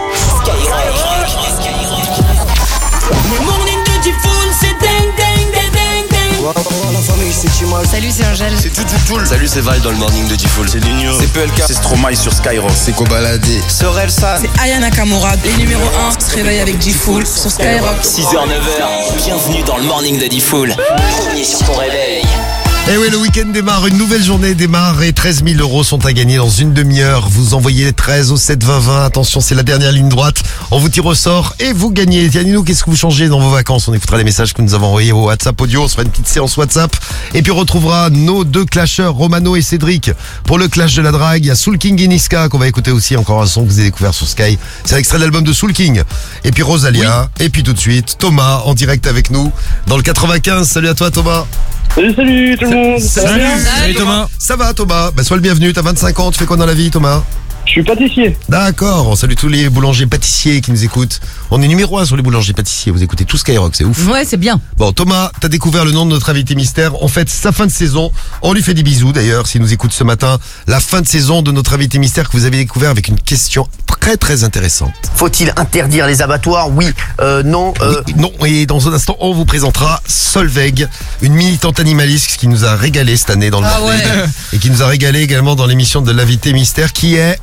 Le morning de Diffoul, c'est ding ding ding ding ding. famille, c'est Chimal. Salut, c'est Angèle. C'est tout, tout, tout. Salut, c'est Val dans le morning de Diffoul. C'est Ligno. C'est P L K. C'est Stromae sur Skyrock. C'est Kobalade. Sorel San. C'est Aya Nakamura. Les numéros un se réveillent avec Diffoul sur Skyrock. six heures neuf heures, bienvenue dans le morning de Diffoul. Premier sur ton réveil. Et oui, le week-end démarre, une nouvelle journée démarre et treize mille euros sont à gagner dans une demi-heure. Vous envoyez treize au sept vingt vingt. Attention, c'est la dernière ligne droite. On vous tire au sort et vous gagnez. Dites-nous, qu'est-ce que vous changez dans vos vacances? On écoutera les messages que nous avons envoyés au WhatsApp audio. On se fera une petite séance WhatsApp. Et puis on retrouvera nos deux clasheurs, Romano et Cédric. Pour le clash de la drague, il y a Soul King et Niska qu'on va écouter aussi. Encore un son que vous avez découvert sur Sky. C'est un extrait de l'album de Soul King. Et puis Rosalia. Oui. Et puis tout de suite, Thomas en direct avec nous dans le quatre-vingt-quinze. Salut à toi, Thomas. Salut, salut tout le monde. Ça va bien ? Salut Thomas. Ça va Thomas. Bah, sois le bienvenu, t'as vingt-cinq ans, tu fais quoi dans la vie Thomas? Je suis pâtissier. D'accord, on salue tous les boulangers pâtissiers qui nous écoutent. On est numéro un sur les boulangers pâtissiers, vous écoutez tout Skyrock, c'est ouf. Ouais, c'est bien. Bon Thomas, t'as découvert le nom de notre invité mystère. On fête sa fin de saison. On lui fait des bisous d'ailleurs s'il nous écoute ce matin. La fin de saison de notre invité mystère que vous avez découvert avec une question très très intéressante. Faut-il interdire les abattoirs? Oui, euh, non, euh... Oui, non, et dans un instant on vous présentera Solveig, une militante animaliste qui nous a régalé cette année dans le ah morning, ouais. et qui nous a régalé également dans l'émission de l'invité mystère qui est...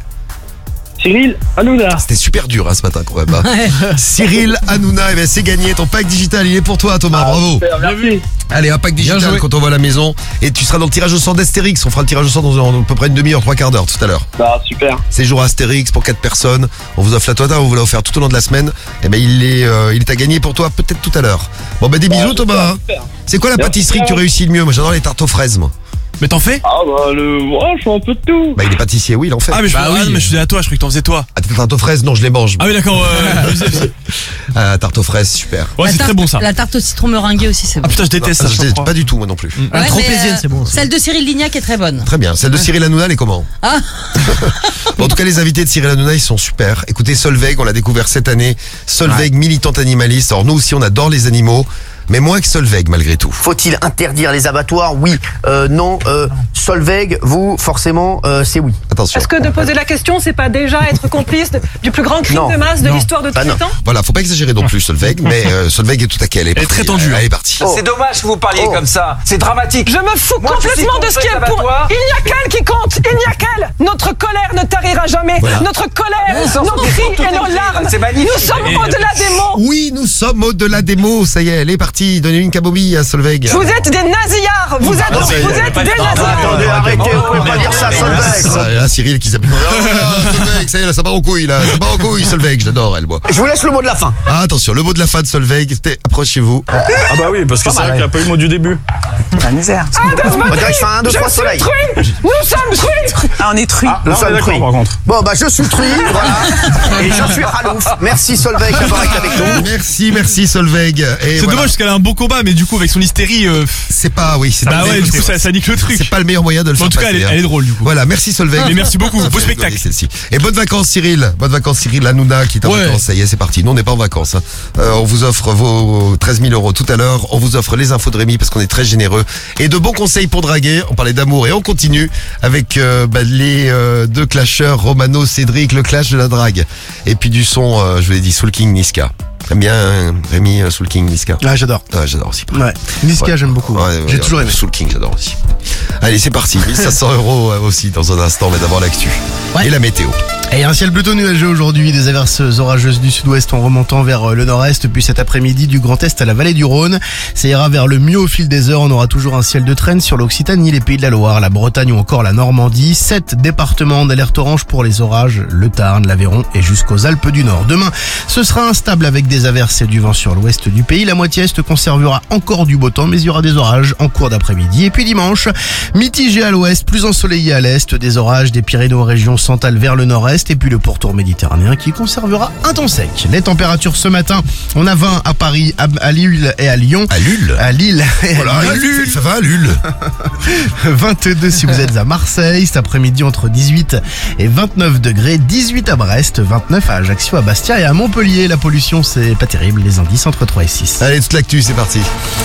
Cyril Hanouna. C'était super dur hein, ce matin quand même. Hein. Ouais. Cyril Hanouna, eh ben, c'est gagné. Ton pack digital, il est pour toi Thomas, ah, bravo. Super, merci. Allez, un pack digital quand on va à la maison. Et tu seras dans le tirage au sort d'Astérix. On fera le tirage au sort dans à peu près une demi-heure, trois quarts d'heure tout à l'heure. Bah super. Séjour à Astérix pour quatre personnes. On vous offre la totale, on vous l'a offert tout au long de la semaine. Et ben il est, euh, il est à gagner pour toi peut-être tout à l'heure. Bon ben des bah, bisous super, Thomas. Super. C'est quoi la merci pâtisserie que tu réussis le mieux? Moi j'adore les tartes aux fraises moi. Mais t'en fais? Ah bah le... Ouais, je fais un peu de tout. Bah il est pâtissier, oui il en fait. Ah mais je, bah, oui. oui. mais je suis à toi, je croyais que t'en faisais toi. Ah, tarte aux fraises, non je les mange. Ah oui d'accord, ouais. ah, tarte aux fraises, super. Ouais c'est très bon ça. La tarte au citron meringuée aussi c'est bon. Ah putain je déteste non, ça. Je déteste pas du tout moi non plus. Ouais, la tropézienne euh, c'est bon. Celle de Cyril Lignac est très bonne. Très bien, celle de Cyril Hanouna elle est comment? Ah bon, en tout cas les invités de Cyril Hanouna ils sont super. Écoutez Solveig, on l'a découvert cette année. Solveig, ouais. militante animaliste. Alors nous aussi on adore les animaux. Mais moins que Solveig malgré tout. Faut-il interdire les abattoirs? Oui, euh, non, euh, Solveig, vous, forcément, euh, c'est oui. Attention. Est-ce que de poser la question, c'est pas déjà être complice de, du plus grand crime non, de masse de non. l'histoire de tous ah, les temps? Voilà, faut pas exagérer non plus Solveig, mais euh, Solveig est tout à quai, elle est, elle est très tendue. Elle est partie. Oh. C'est dommage que vous parliez oh. comme ça, c'est dramatique. Je me fous Moi, complètement de ce qui est pour... Il n'y a qu'elle qui compte, il n'y a qu'elle. Notre colère ne tarira jamais, voilà. Notre colère, oh, nos cris et nos larmes. Nous sommes au-delà des mots. Oui, nous sommes au-delà des mots, ça y est, elle est partie. Donnez une kabobi à Solveig. Vous êtes des nasillards. Vous êtes, ah, vous êtes des nasillards. Attendez, arrêtez, vous pouvez pas dire ça, Solveig. Là, Cyril qui s'appelle. Solveig, ça y est, là, ça part en couille, là. Ça part en couille, Solveig, j'adore, elle, moi. Je vous laisse le mot de la fin. Ah, attention, le mot de la fin de Solveig, approchez-vous. Ah, bah oui, parce que c'est vrai qu'il n'y a pas eu le mot du début. La misère. Ah, on dirait que je fais un, deux, trois soleils. Nous sommes truies. Ah, on est truies. Ah, nous sommes truies. Par contre. Bon, bah, je suis truie, voilà. Et je suis Ralouf. Merci, Solveig, d'avoir été avec nous. Merci, merci, Solveig. C'est dommage parce qu'elle a un bon combat, mais du coup, avec son hystérie. Euh... C'est pas, oui, c'est bah ouais, du coup, ça, ça nique le truc. C'est pas le meilleur moyen de le faire. En tout cas, elle est, elle est drôle, du coup. Voilà, merci Solveig. Mais merci beaucoup, beau spectacle. Et bonnes vacances, Cyril. Bonnes vacances, Cyril Hanouna, qui est en ouais. vacances. Ça y est, c'est parti. Nous, on n'est pas en vacances. Hein. Euh, on vous offre vos treize mille euros tout à l'heure. On vous offre les infos de Rémi parce qu'on est très généreux. Et de bons conseils pour draguer. On parlait d'amour et on continue avec euh, bah, les euh, deux clasheurs, Romano, Cédric, le clash de la drague. Et puis du son, euh, je vous l'ai dit, Soul King, Niska. T'aimes bien euh, Rémi, euh, Soul King, Niska? Ouais, j'adore. Ouais, j'adore aussi. Ouais. Niska, ouais. j'aime beaucoup. Ouais, J'ai ouais, toujours aimé. Soul King, j'adore aussi. Allez, c'est parti. mille cinq cents euros aussi dans un instant, mais d'abord l'actu. Ouais. Et la météo. Et un ciel plutôt nuageux aujourd'hui, des averses orageuses du sud-ouest en remontant vers le nord-est, puis cet après-midi du Grand Est à la vallée du Rhône. Ça ira vers le mieux au fil des heures. On aura toujours un ciel de traîne sur l'Occitanie, les Pays de la Loire, la Bretagne ou encore la Normandie. Sept départements d'alerte orange pour les orages, le Tarn, l'Aveyron et jusqu'aux Alpes du Nord. Demain, ce sera instable avec des averses et du vent sur l'ouest du pays. La moitié est conservera encore du beau temps, mais il y aura des orages en cours d'après-midi. Et puis dimanche, mitigé à l'ouest, plus ensoleillé à l'est, des orages des Pyrénées aux régions centrales vers le nord-est, et puis le pourtour méditerranéen qui conservera un temps sec. Les températures ce matin, on a vingt à Paris, à, à Lille et à Lyon. À Lille À Lille et voilà, à Lille. Ça va à Lille. vingt-deux si vous êtes à Marseille. Cet après-midi entre dix-huit et vingt-neuf degrés. dix-huit à Brest, vingt-neuf à Ajaccio, à Bastia et à Montpellier. La pollution, c'est pas terrible. Les indices entre trois et six. Allez, toute l'actu, c'est parti.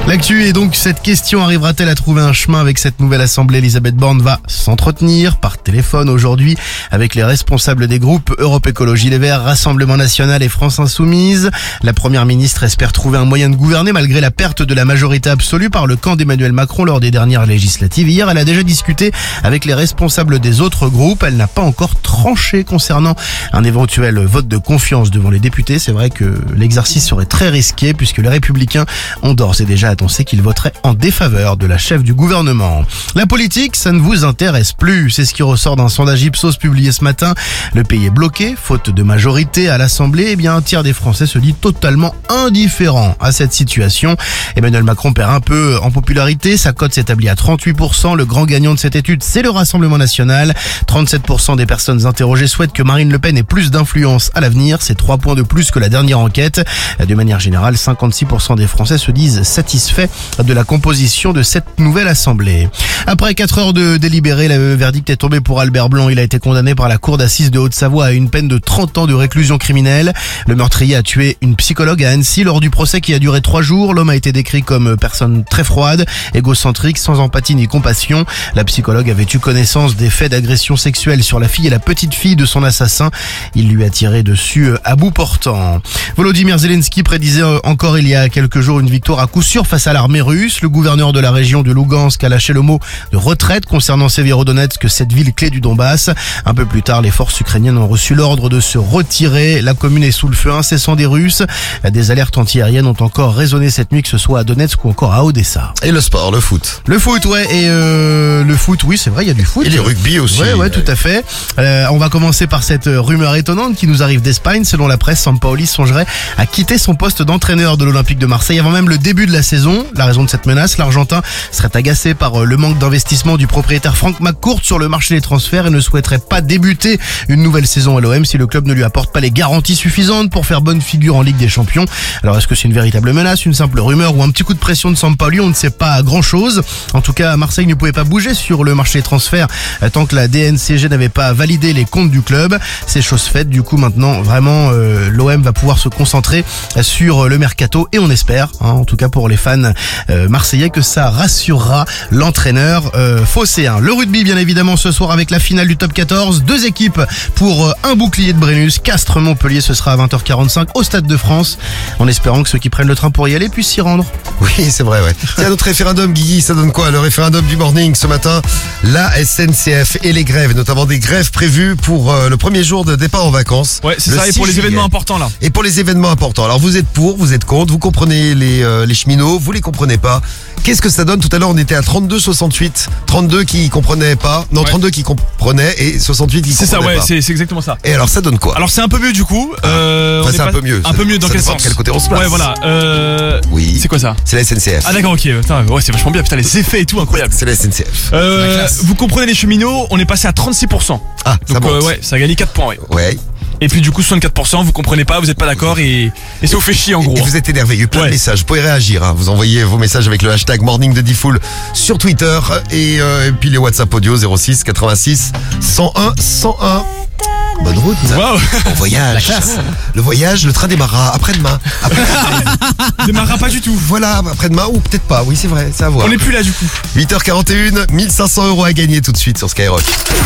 L'actu est donc cette question, arrivera-t-elle à trouver un chemin avec cette nouvelle assemblée? Elisabeth Borne va s'entretenir par téléphone aujourd'hui avec les responsables des groupes Europe Écologie Les Verts, Rassemblement National et France Insoumise. La première ministre espère trouver un moyen de gouverner malgré la perte de la majorité absolue par le camp d'Emmanuel Macron lors des dernières législatives. Hier, elle a déjà discuté avec les responsables des autres groupes. Elle n'a pas encore tranché concernant un éventuel vote de confiance devant les députés. C'est vrai que l'exercice serait très risqué puisque les Républicains ont d'ores et déjà annoncé qu'ils voteraient en défaveur de la chef du gouvernement. La politique, ça ne vous intéresse plus. C'est ce qui ressort d'un sondage Ipsos publié ce matin. Le pays est bloqué, faute de majorité à l'Assemblée. Eh bien, un tiers des Français se dit totalement indifférent à cette situation. Emmanuel Macron perd un peu en popularité. Sa cote s'établit à trente-huit pour cent. Le grand gagnant de cette étude, c'est le Rassemblement National. trente-sept pour cent des personnes interrogées souhaitent que Marine Le Pen ait plus d'influence à l'avenir. C'est trois points de plus que la dernière enquête. De manière générale, cinquante-six pour cent des Français se disent satisfaits de la composition de cette nouvelle assemblée. Après quatre heures de délibéré, le verdict est tombé pour Albert Blanc. Il a été condamné par la cour d'assises de Haute-Savoie à une peine de trente ans de réclusion criminelle. Le meurtrier a tué une psychologue à Annecy lors du procès qui a duré trois jours. L'homme a été décrit comme personne très froide, égocentrique, sans empathie ni compassion. La psychologue avait eu connaissance des faits d'agression sexuelle sur la fille et la petite fille de son assassin. Il lui a tiré dessus à bout portant. Volodymyr Zelensky prédisait encore il y a quelques jours une victoire à coup sûr face à l'armée russe. Le gouverneur de la région de Lugansk a lâché le mot de retraite concernant Severodonetsk, cette ville clé du Donbass. Un peu plus tard, les forces ukrainiennes ont reçu l'ordre de se retirer. La commune est sous le feu incessant des Russes. Des alertes antiaériennes ont encore résonné cette nuit, que ce soit à Donetsk ou encore à Odessa. Et le sport, le foot. Le foot, ouais, et euh, le foot, oui, c'est vrai, il y a du foot. Et le rugby aussi. Ouais, ouais, tout à fait. Euh, on va commencer par cette rumeur étonnante qui nous arrive d'Espagne. Selon la presse, Sampaoli songerait à quitter son poste d'entraîneur de l'Olympique de Marseille avant même le début de la saison. La raison de cette menace, l'Argentin serait agacé par le manque d'investissement du propriétaire Franck McCourt sur le marché des transferts et ne souhaiterait pas débuter une nouvelle saison à l'O M si le club ne lui apporte pas les garanties suffisantes pour faire bonne figure en Ligue des Champions. Alors est-ce que c'est une véritable menace, une simple rumeur ou un petit coup de pression de Sampaoli? On ne sait pas grand chose. En tout cas, Marseille ne pouvait pas bouger sur le marché des transferts tant que la D N C G n'avait pas validé les comptes du club. C'est chose faite. Du coup, maintenant, vraiment, euh, l'O M va pouvoir se concentrer sur le mercato et on espère, hein, en tout cas pour les fans euh, marseillais, que ça rassurera l'entraîneur euh, phocéen. Le rugby, bien évidemment, ce soir avec la finale du top quatorze. Deux équipes pour euh, un bouclier de Brennus. Castres-Montpellier, ce sera à vingt heures quarante-cinq au Stade de France, en espérant que ceux qui prennent le train pour y aller puissent s'y rendre. Oui, c'est vrai, ouais. Tiens, notre référendum, Guigui, ça donne quoi? Le référendum du morning ce matin, la S N C F et les grèves, notamment des grèves prévues pour euh, le premier jour de départ en vacances. Ouais, c'est ça, et pour les événements importants là. Et pour les événements importants. Alors vous êtes pour, vous êtes contre, vous comprenez les, euh, les cheminots, vous les comprenez pas. Qu'est-ce que ça donne? Tout à l'heure, on était à trente-deux soixante-huit. trente-deux qui comprenaient pas. Non, ouais. trente-deux qui comprenaient et soixante-huit qui comprenaient pas. C'est ça, ouais, c'est, c'est exactement ça. Et alors, ça donne quoi? Alors, c'est un peu mieux du coup. Ah. Euh, enfin, c'est pas... un peu mieux. Un peu mieux dans ça quel sens? De quel côté on se place? Ouais, voilà. Euh... Oui. C'est quoi ça? C'est la S N C F. Ah, d'accord, ok. Putain, ouais, c'est vachement bien. Putain, les effets et tout, incroyable. C'est la S N C F. Euh, vous comprenez les cheminots, on est passé à trente-six pour cent. Ah, ça Donc, monte. euh, ouais, ça a gagné quatre points, ouais. Ouais. Et puis du coup soixante-quatre pour cent, vous comprenez pas, vous êtes pas d'accord et, et ça vous fait chier en gros. Et vous êtes énervé, il y a eu plein ouais. de messages, vous pouvez réagir, hein. Vous envoyez vos messages avec le hashtag Morning de Diffoul sur Twitter et, euh, et puis les WhatsApp audio zéro six quatre-vingt-six cent un cent un. Bonne route. Wow. Bon voyage. Le voyage, le train démarrera après-demain. Après démarrera pas du tout. Voilà, après-demain ou peut-être pas, oui c'est vrai, c'est à voir. On n'est plus là du coup. huit heures quarante et un, mille cinq cents euros à gagner tout de suite sur Skyrock.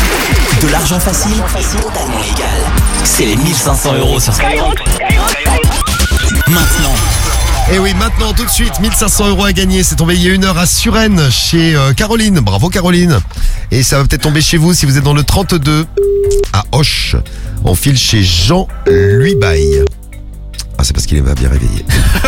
De l'argent facile, totalement légal. C'est les mille cinq cents euros sur Skyrock. Maintenant. Et oui, maintenant, tout de suite, mille cinq cents euros à gagner. C'est tombé il y a une heure à Suresnes, chez euh, Caroline. Bravo Caroline. Et ça va peut-être tomber chez vous si vous êtes dans le trente-deux, à Auch. On file chez Jean Luibaille. Ah, c'est parce qu'il est bien réveillé.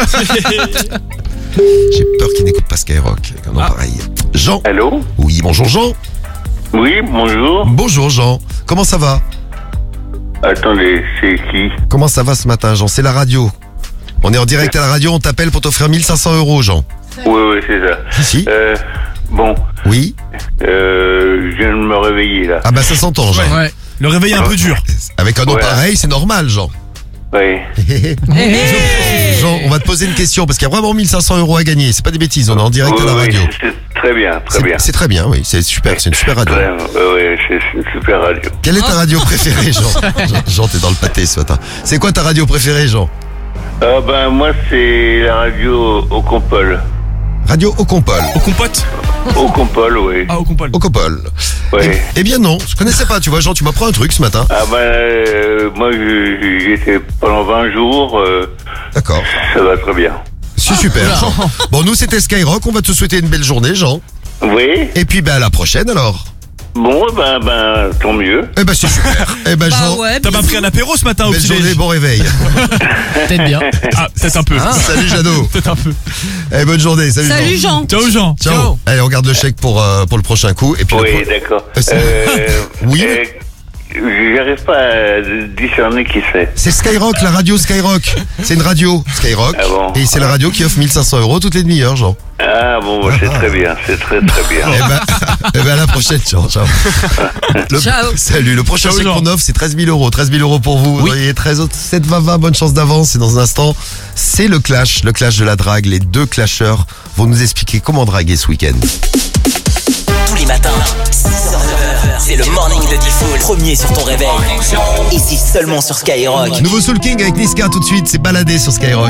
J'ai peur qu'il n'écoute pas Skyrock. Non, ah. pareil. Jean. Allô? Oui, bonjour Jean. Oui, bonjour. Bonjour Jean. Comment ça va? Attendez, c'est qui? Comment ça va ce matin, Jean? C'est la radio. On est en direct à la radio, on t'appelle pour t'offrir mille cinq cents euros, Jean. Oui, oui, c'est ça. Si. Euh, bon. Oui. Euh, je viens de me réveiller, là. Ah bah ça s'entend, Jean. Ouais, ouais. Le réveil est un peu dur. Avec un nom ouais. pareil, c'est normal, Jean. Oui. Jean, on va te poser une question, parce qu'il y a vraiment mille cinq cents euros à gagner. C'est pas des bêtises, on est en direct oui, à la radio. Oui, c'est très bien, très c'est, bien. C'est très bien, oui. C'est super, c'est une super radio. Très, oui, c'est une super radio. Quelle est ta radio préférée, Jean? Jean, Jean, t'es dans le pâté ce matin. C'est quoi ta radio préférée, Jean? Ah ben moi c'est la radio au Compol. Radio au Compol. Au compote. Au Compol, oui. Ah, au compol. Au Compol. Oui. Eh, eh bien non, je connaissais pas, tu vois, Jean, tu m'apprends un truc ce matin. Ah ben, euh, moi, je- j'y étais pendant vingt jours. euh, D'accord. Ça va très bien. C'est super, Jean. Bon, nous, c'était Skyrock. On va te souhaiter une belle journée, Jean. Oui. Et puis, ben, à la prochaine, alors. Bon, ben, ben, tant mieux. Eh ben, c'est super. Eh ben, Bah Jean, ouais, T'as pas pris un apéro ce matin au belle petit journée, bon réveil. Peut-être bien. Ah, peut-être un peu. Salut, Jeannot. Peut-être un peu. Eh, bonne journée. Salut, Salut Jean. Ciao Jean. Ciao. Allez, on garde le chèque pour, euh, pour le prochain coup. Et puis, Oui, le pro- d'accord. Euh, c'est- Euh, Oui. euh, J'arrive pas à discerner qui c'est. C'est Skyrock, la radio Skyrock. C'est une radio Skyrock. Ah bon. Et c'est la radio qui offre mille cinq cents euros toutes les demi-heures, Jean. Ah bon, bah, c'est très bien, c'est très très bien. Eh ben, eh ben, à la prochaine, Jean. Ciao. Le- Ciao. Salut. Le prochain Ciao, chèque Jean. qu'on offre, c'est treize mille euros. treize mille euros pour vous. Vous voyez, treize autres, sept vingt vingt, bonne chance d'avance. Et dans un instant, c'est le clash, le clash de la drague. Les deux clasheurs vont nous expliquer comment draguer ce week-end. Tous les matins, six heures neuf heures, c'est le morning de Diffoul. Premier sur ton réveil. Ici seulement sur Skyrock. Nouveau Soul King avec Niska tout de suite. C'est baladé sur Skyrock.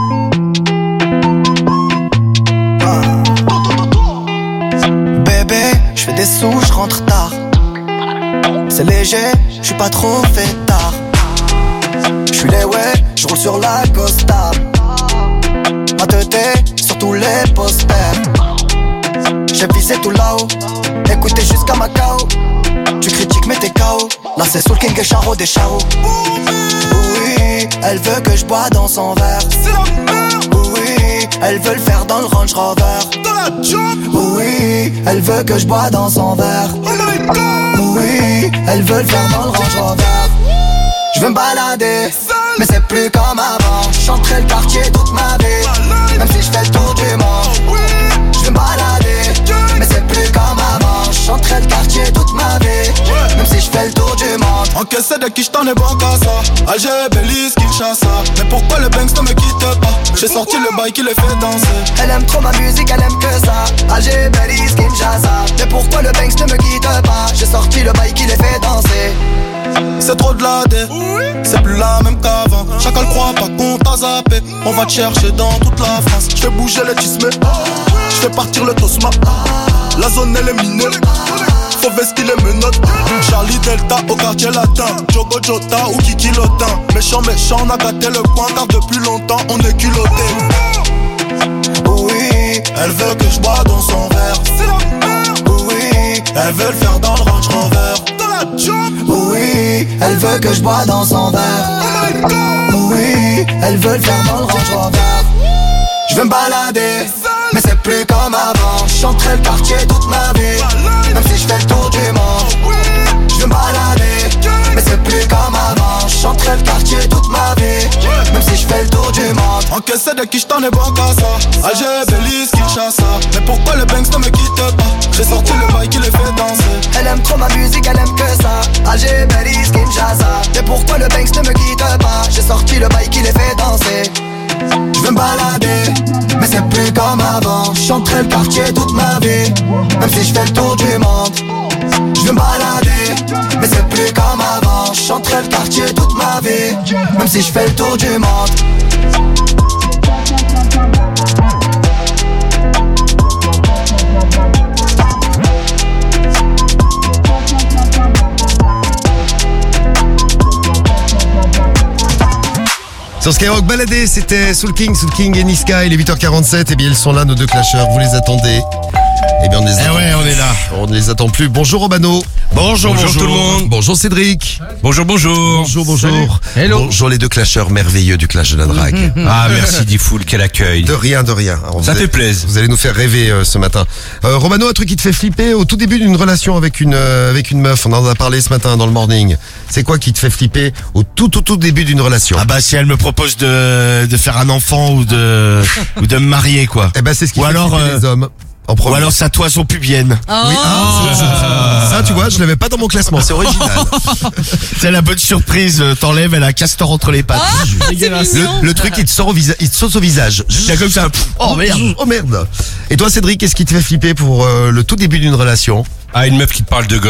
Bébé, je fais des sous, je rentre tard. C'est léger, je suis pas trop fait tard. Je suis les ouais, je roule sur la Costa. Ma teuté sur tous les posters. J'ai visé tout là-haut, écoutez jusqu'à Macao. Tu critiques mais t'es K O. Là c'est Soul King et Charo des Charo. Oui, elle veut que je bois dans son verre. Oui, elle veut le faire dans le Range Rover. Oui, elle veut que je bois dans son verre. Oui, elle veut le faire dans le Range Rover. Je veux me balader, mais c'est plus comme avant. Chanterai le quartier toute ma vie, même si je fais le tour du monde. Je veux me balader, mais c'est plus comme avant. Chanterai le quartier toute ma vie, même si je fais le tour du monde. Encaissé de qui j't'en ai bon qu'à ça. Alger, Belize, Kinshasa. Mais pourquoi le Banks ne me quitte pas? J'ai sorti le bail qui les fait danser. Elle aime trop ma musique, elle aime que ça. Alger, Belize, Kinshasa. Mais pourquoi le Banks ne me quitte pas? J'ai sorti le bail qui les fait danser. C'est trop de la dé, c'est plus la même qu'avant. Chacun le croit pas qu'on t'a zappé. On va te chercher dans toute la France. Je fais bouger les tismés, je fais partir le tosma. La zone elle est minée, faut vestir les menottes. Charlie Delta au quartier latin, Jogo Jota ou Kiki Lotin. Méchant méchant on a gâté le coin car depuis longtemps on est culotté. Oui, elle veut que je bois dans son verre. Oui, elle veut le faire dans le Range Rover. Oui, elle veut que je bois dans son verre. Oui, elle veut le faire dans le Range Rover. Je veux me balader, mais c'est plus comme avant. Chanterai le quartier toute ma vie, même si je fais le tour du monde. Je veux me balader, mais c'est plus comme avant. Chanterai le quartier toute ma vie, même si je fais le tour du monde. Encaissé de qui j't'en ai bon qu'à ça. Alger, Belize, Kinshasa. Mais pourquoi le Banks ne me quitte pas? J'ai sorti le bail qui les fait danser. Elle aime trop ma musique, elle aime que ça. Alger, Belize, Kinshasa. Mais pourquoi le Banks ne me quitte pas? J'ai sorti le bail qui les fait danser. Je veux me balader, mais c'est plus comme avant. Chanterai le quartier toute ma vie, même si je fais le tour du monde. Je veux me balader, mais c'est plus comme avant. Chanterai le quartier toute ma vie, même si je fais le tour du monde. Sur Skyrock baladé, c'était Soul King, Soul King et Niska. Il est huit heures quarante-sept. Et bien, ils sont là, nos deux clasheurs. Vous les attendez? Eh bien, on les attend. ouais, on est là. On ne les attend plus. Bonjour Romano. Bonjour, bonjour tout le monde. Bonjour Cédric. Bonjour, bonjour. Bonjour, bonjour. Hello. Bonjour les deux clasheurs merveilleux du clash de la drague. Ah, merci Diffoul, quel accueil. De rien, de rien. Alors, Ça vous fait allez- plaisir. Vous allez nous faire rêver euh, ce matin. Euh, Romano, un truc qui te fait flipper au tout début d'une relation avec une euh, avec une meuf. On en a parlé ce matin dans le morning. C'est quoi qui te fait flipper au tout tout tout début d'une relation? Ah bah si elle me propose de, de faire un enfant ou de ou de me marier quoi. Eh ben c'est ce qui Ou fait alors, flipper euh, les hommes. En Ou premier. alors sa toison pubienne. Oh. Oui, ah, ça, ça, tu vois, je l'avais pas dans mon classement, c'est original. C'est la bonne surprise, euh, t'enlèves, elle a un castor entre les pattes. Ah, c'est Dégueulasse. mignon. Le, le truc, il te sort au visage, il te saute au visage. C'est comme ça. Oh merde. Oh merde. Et toi, Cédric, qu'est-ce qui te fait flipper pour euh, le tout début d'une relation? Ah, une meuf qui te parle de gosse.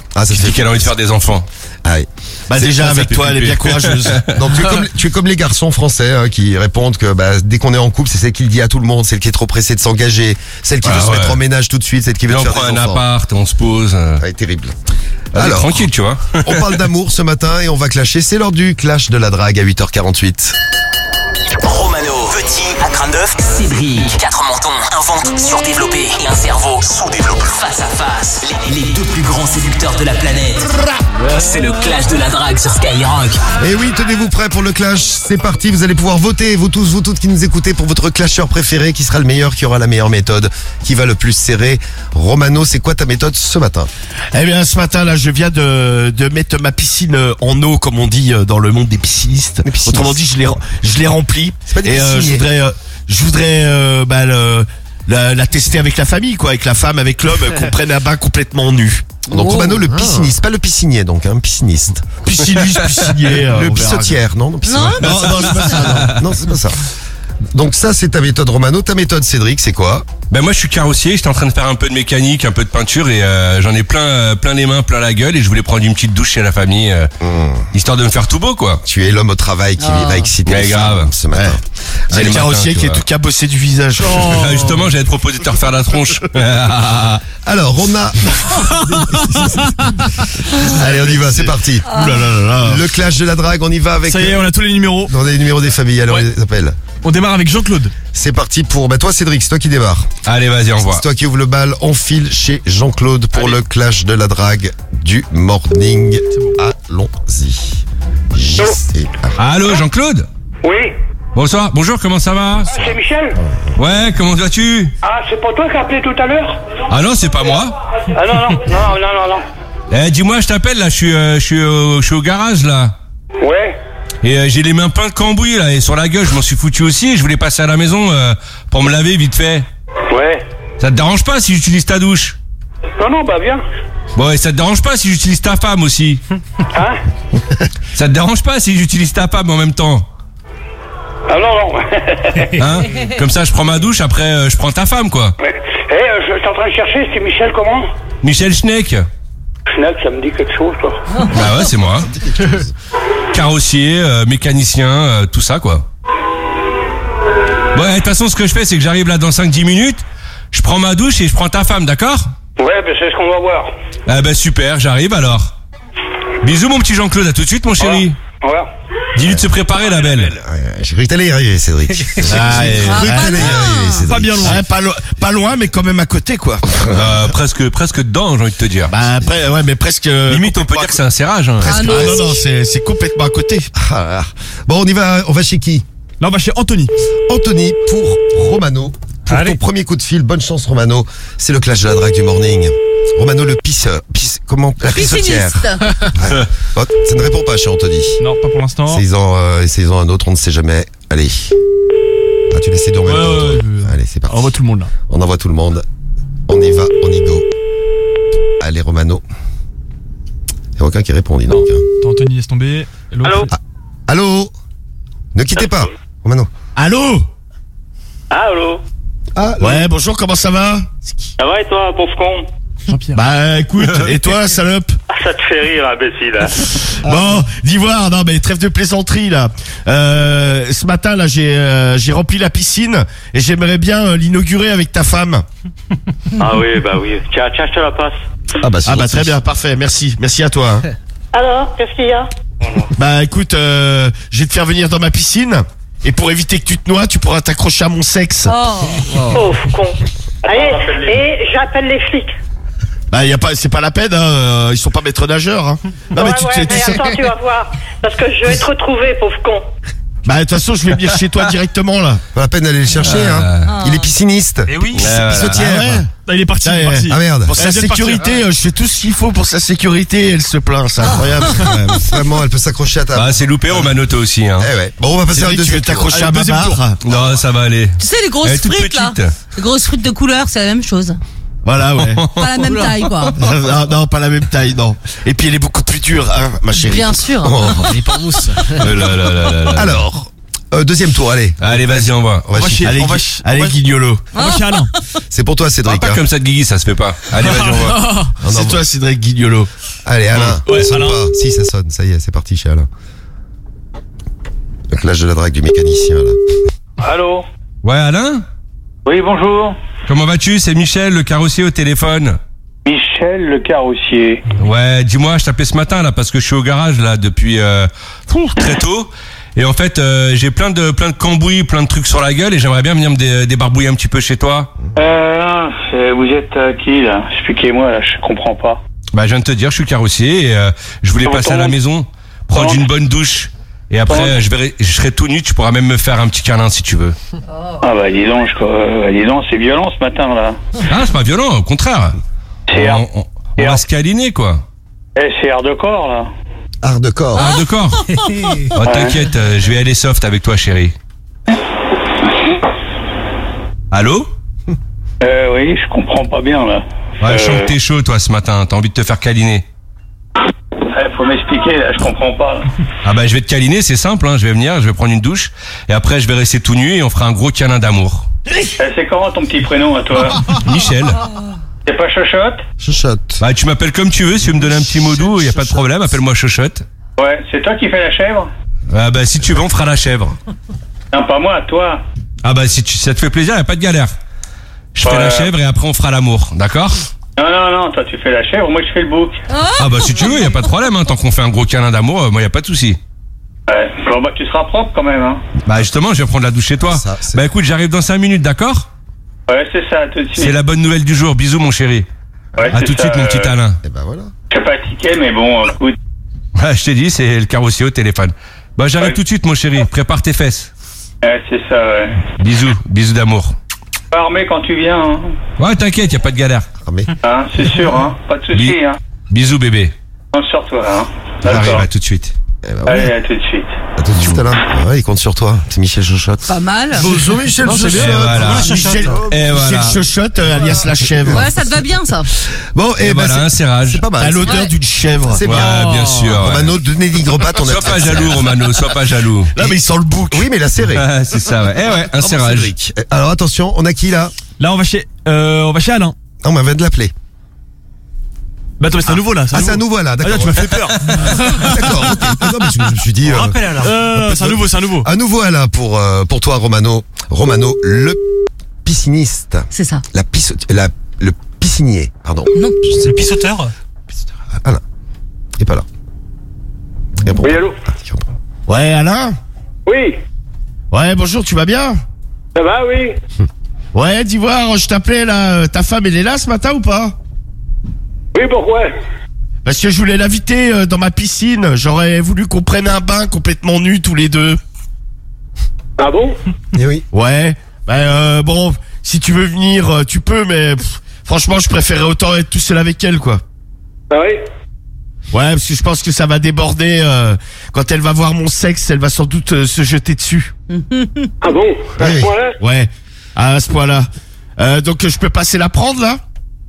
Ah, ça Je dis qu'elle a envie de faire des enfants. Ah oui. Bah C'est déjà ça, ça avec fait toi, elle est flipper. bien courageuse. Donc tu es, comme, tu es comme les garçons français hein, qui répondent que bah, dès qu'on est en couple, c'est celle qui le dit à tout le monde, celle qui est trop pressée de s'engager, celle qui Ah veut se ouais. mettre en ménage tout de suite, celle qui veut Là, on faire prend des un enfants. appart, on se pose. euh, Ouais, terrible. allez, Alors, tranquille, tu vois. on parle d'amour ce matin et on va clasher. C'est l'heure du clash de la drague à huit heures quarante-huit. Romano, petit, à crâne d'œuf, Cédric, quatre mentons, un ventre surdéveloppé et un cerveau sous-développé. Face à face, les, les deux plus grands séducteurs de la planète. C'est le clash de la drague sur Skyrock. Et oui, tenez-vous prêts pour le clash. C'est parti, vous allez pouvoir voter, vous tous, vous toutes qui nous écoutez, pour votre clasheur préféré, qui sera le meilleur, qui aura la meilleure méthode, qui va le plus serrer. Romano, c'est quoi ta méthode ce matin? Eh bien, ce matin, là, je viens de, de mettre ma piscine en eau, comme on dit euh, dans le monde des piscinistes. Les piscinistes. Autrement dit, je l'ai, je l'ai remplie. C'est pas des Et euh, je pisciniers. voudrais, euh, je voudrais euh, bah, le- la, la tester avec la famille, quoi, avec la femme, avec l'homme, euh, qu'on prenne un bain complètement nu. Donc Oh. Romano, le pisciniste, pas le piscinier, donc, hein, pisciniste. Pisciniste, piscinier. euh, le on verra. pissotière, non, non, pissotière. Non, Non, non, c'est pas ça. non. Non, c'est pas ça. Donc ça, c'est ta méthode Romano. Ta méthode Cédric, c'est quoi? Ben moi je suis carrossier, j'étais en train de faire un peu de mécanique, un peu de peinture et euh, j'en ai plein euh, plein les mains, plein la gueule et je voulais prendre une petite douche chez la famille euh, histoire de me faire tout beau quoi. Tu es l'homme au travail qui Ah. va exciter Ouais, les grave. femmes ce matin. Ouais. C'est les le matins, carrossier tu qui est vois. tout cabossé du visage. Justement, j'allais te proposer de te refaire la tronche. Alors, on a... Allez, on y va, c'est parti. Ouh là là là là. Le clash de la drague, on y va avec... Ça y est, on a tous les numéros. On a les numéros des familles, alors Ouais. on les appelle. On démarre avec Jean-Claude. C'est parti pour... Bah toi Cédric, c'est toi qui démarre. Allez, vas-y, envoie. C'est toi qui ouvre le bal, on file chez Jean-Claude pour le clash de la drague du morning. Allons-y. J C A. Allô, Jean-Claude. Oui. Bonsoir, bonjour, comment ça va? Ah, c'est Michel. Ouais, comment vas-tu? Ah, c'est pas toi qui as appelé tout à l'heure? Ah non, c'est pas moi. Ah non, non, non, non, non, non. Eh, dis-moi, je t'appelle là, je suis, euh, je suis, au, je suis au garage là. Ouais. Et euh, j'ai les mains pleines de cambouis là, et sur la gueule, je m'en suis foutu aussi. Et je voulais passer à la maison euh, pour me laver vite fait. Ouais. Ça te dérange pas si j'utilise ta douche? Non, non, bah bien. Bon, et ça te dérange pas si j'utilise ta femme aussi? Hein? Ça te dérange pas si j'utilise ta femme en même temps? Ah non, non. Hein? Comme ça, je prends ma douche, après euh, je prends ta femme quoi. Ouais. Eh, euh, je suis en train de chercher, c'est Michel comment? Michel Schneck. Schnack, ça me dit quelque chose, toi. Bah ouais, c'est moi. Carrossier, euh, mécanicien, euh, tout ça quoi. Ouais, de toute façon, ce que je fais, c'est que j'arrive là dans cinq dix minutes, je prends ma douche et je prends ta femme, d'accord? Ouais, ben c'est ce qu'on va voir. Ah bah super, j'arrive alors. Bisous mon petit Jean-Claude, à tout de suite mon chéri. Voilà. Dis-lui de se préparer la belle. Ouais, J'ai cru que t'allais y arriver Cédric. Ah, J'ai cru que t'allais y arriver Cédric. Pas bien loin. Ouais, pas, lo- pas loin, mais quand même à côté, quoi. Euh, presque, presque dedans, j'ai envie de te dire. Bah après, ouais, mais presque. euh, Limite, on peut dire que c'est un serrage. Hein. Ah Ah non. non, non, c'est, c'est complètement à côté. Ah, bon, on y va, on va chez qui? Là, on va chez Anthony. Anthony pour Romano. Pour Allez. ton premier coup de fil, bonne chance Romano. C'est le clash de la drague du morning. Romano le pisseur. Pisse, comment? La pissotière. Pisciniste. Ouais. Oh, ça ne répond pas chez Anthony. Non, pas pour l'instant. Essayez-en euh, essayez-en un autre, on ne sait jamais. Allez. Ah, tu laisses les deux en même Ouais, temps, toi. ouais, ouais. Allez, c'est parti. On voit tout le monde là. On envoie tout le monde. On y va, on y go. Allez, Romano. Il n'y a aucun qui répond, dis donc. hein. Attends, Anthony, laisse tomber. Et l'autre, Allô? Ah, allô? Ne quittez pas, Romano. Allô? Ah, allô? Ah, Ouais, bonjour, comment ça va? Ça va et toi, pauvre con? Jean-Pierre. Bah écoute, et toi, salope? Ah, ça te fait rire, imbécile. Hein. Bon, d'Ivoire, non mais trêve de plaisanterie là. Euh, ce matin là, j'ai euh, j'ai rempli la piscine et j'aimerais bien euh, l'inaugurer avec ta femme. Ah oui, bah oui. Tiens, tiens, je te la passe. Ah bah, c'est Ah bah gentil. très bien, parfait, merci, merci à toi. hein. Alors, qu'est-ce qu'il y a? Bah écoute, euh, je vais te faire venir dans ma piscine et pour éviter que tu te noies, tu pourras t'accrocher à mon sexe. Oh. Pauvre con. Allez, et j'appelle les flics. Bah y a pas, c'est pas la peine, hein, euh, ils sont pas maîtres nageurs. Hein. Non ouais, mais tu, ouais, tu- tu mais sais. attends, tu vas voir. Parce que je vais te retrouver, pauvre con. Bah de toute façon, je vais venir chez toi directement là. Pas la peine d'aller le chercher, Euh, hein. Il est pisciniste. Eh oui. Piss- Euh, pissotière. Ah ouais. Ah, il est parti, il est Ah, parti. Ah merde. Pour sa Elle vient de partir. sécurité, euh, je fais tout ce qu'il faut pour sa sécurité. Elle se plaint, c'est incroyable. Ouais, vraiment, elle peut s'accrocher à ta... Bah, c'est loupé, Romano, toi aussi. Hein. Eh ouais. Bon, on va passer à Cédric, la tu veux deuxième tour. t'accrocher à Allez, ma deuxième tour. barre? Non, ça va aller. Tu sais, les grosses Elle est toute frites là. petite. Les grosses frites de couleur, c'est la même chose. Voilà, ouais. Pas la même taille, quoi. non, non, pas la même taille, non. Et puis elle est beaucoup plus dure, hein, ma chérie. Bien sûr. Oh. Elle est pas mousse. Euh, là, là, là, là, là. Alors, Euh, deuxième tour, allez. Allez, vas-y, on va. On va chier. Allez, On va Gui- chi- allez, on va- Guignolo. On va chez Alain. C'est pour toi, Cédric. Pas hein. comme ça de Guigui, ça se fait pas. Allez, vas-y, on va. Non, non, C'est toi, Cédric Guignolo. Allez, Alain. Ouais, ça sonne Alain. pas. Si, ça sonne. Ça y est, c'est parti chez Alain. Donc l'âge de la drague du mécanicien, là. Allô? Ouais, Alain? Oui, bonjour. Comment vas-tu? C'est Michel, le carrossier au téléphone. Michel, le carrossier. Ouais, dis-moi, je t'appelais ce matin, là, parce que je suis au garage, là, depuis euh, pouf, très tôt. Et en fait, euh, j'ai plein de, plein de cambouis, plein de trucs sur la gueule, et j'aimerais bien venir me dé- débarbouiller un petit peu chez toi. Euh, euh, vous êtes euh, qui, là? Expliquez-moi, là, je comprends pas. Bah, je viens de te dire, je suis carrossier, et euh, je voulais Comment- passer à la maison, prendre une bonne douche. Et après, Comment- euh, je, verrai, je serai tout nu, tu pourras même me faire un petit câlin si tu veux. Ah bah dis donc, je, euh, dis donc, c'est violent ce matin, là. Ah, c'est pas violent, au contraire. C'est On, hard- on, on va se câliner, quoi. Eh, c'est hardcore, là. Hardcore. Hardcore. Oh, t'inquiète, euh, je vais aller soft avec toi, chérie. Allô? Euh, oui, je comprends pas bien, là. Ouais, Euh, je sens que t'es chaud, toi, ce matin. T'as envie de te faire câliner. eh, faut m'expliquer, là, je comprends pas, là. Ah bah, je vais te câliner, c'est simple, hein. Je vais venir, je vais prendre une douche. Et après, je vais rester tout nu et on fera un gros câlin d'amour. Eh, c'est comment ton petit prénom, à toi? Michel. C'est pas Chochotte? Chochotte. Bah, tu m'appelles comme tu veux. Si tu veux me donner un petit mot doux, y a pas de problème. Appelle-moi Chochotte. Ouais, c'est toi qui fais la chèvre? Ah bah, si tu veux, on fera la chèvre. Non, pas moi, toi. Ah bah, si tu, ça te fait plaisir, y a pas de galère. Je fais Ouais. la chèvre et après, on fera l'amour. D'accord? Non, non, non, toi tu fais la chèvre, moi je fais le bouc. Ah bah, si tu veux, y a pas de problème, hein. Tant qu'on fait un gros câlin d'amour, euh, moi, y a pas de souci. Ouais, bon bah tu seras propre quand même, hein. Bah, justement, je vais prendre la douche chez toi. Bah, écoute, j'arrive dans cinq minutes, d'accord? Ouais, c'est ça, tout de suite. C'est la bonne nouvelle du jour. Bisous, mon chéri. Ouais, À c'est tout de ça, suite, mon petit euh, Alain. Et ben voilà. Je suis pas tiqué, mais bon, écoute. Ouais, je t'ai dit, c'est le carrossier au téléphone. Bah, j'arrive Ouais. tout de suite, mon chéri. Prépare tes fesses. Ouais, c'est ça, ouais. Bisous, bisous d'amour. Pas armé quand tu viens, hein. Ouais, t'inquiète, y a pas de galère. Hein, c'est sûr, hein. Pas de soucis, Bi- hein. Bisous, bébé. Compte sur toi, hein. J'arrive, D'accord. à tout de suite. Allez, à tout de suite. À tout de suite, Alain. Ah ouais, il compte sur toi. C'est Michel Chochotte. Pas mal. Bonjour Michel Non, c'est Chochotte. bien. Et voilà. Michel, Et voilà. Michel Chochotte, euh, alias la chèvre. Ouais, ça te va bien, ça. Bon, et, Et bah, voilà, c'est- un serrage. C'est pas mal. À l'auteur Ouais. d'une chèvre. C'est Ouais, bien. bien sûr. ouais. Romano, ne dénigre pas ton Sois pas adversaire. jaloux, Romano, sois pas jaloux. Là, mais il sent le bouc. Oui, mais il a serré. Ah, c'est ça, ouais. Eh ouais, un Ah, bon, serrage. Cédric. Alors attention, on a qui là? Là, on va chez, euh, on va chez Alain. Ah, on vient de l'appeler. Bah, attends, mais c'est un nouveau, là. Ah, c'est un nouveau là, Ah, d'accord. là, tu m'as fait peur. D'accord, ok. Non, mais je, je me suis dit. euh, Rappel Alain. Euh, c'est un nouveau, c'est un nouveau. Un nouveau Alain pour, euh, pour toi, Romano. Romano, le pisciniste. C'est ça. La pisse, la, le piscinier, pardon. Non. C'est le pissoteur. Alain. Il est pas là. Il répond Oui, pas. allô? Ah, il répond. Ouais, Alain. Oui, Ouais, bonjour, tu vas bien? ça va, oui. Ouais, dis voir, je t'appelais là. euh, Ta femme, elle est là ce matin ou pas? Oui, pourquoi? Parce que je voulais l'inviter euh, dans ma piscine. J'aurais voulu qu'on prenne un bain complètement nus tous les deux. Ah bon? Eh oui. Ouais. Bah euh, bon, si tu veux venir, euh, tu peux, mais pff, franchement, je préférerais autant être tout seul avec elle, quoi. Ah oui? Ouais, parce que je pense que ça va déborder. euh, quand elle va voir mon sexe, elle va sans doute euh, se jeter dessus. Ah bon? À Oui. ce point-là? Ouais, à ce point-là. Euh, donc euh, je peux passer la prendre, là?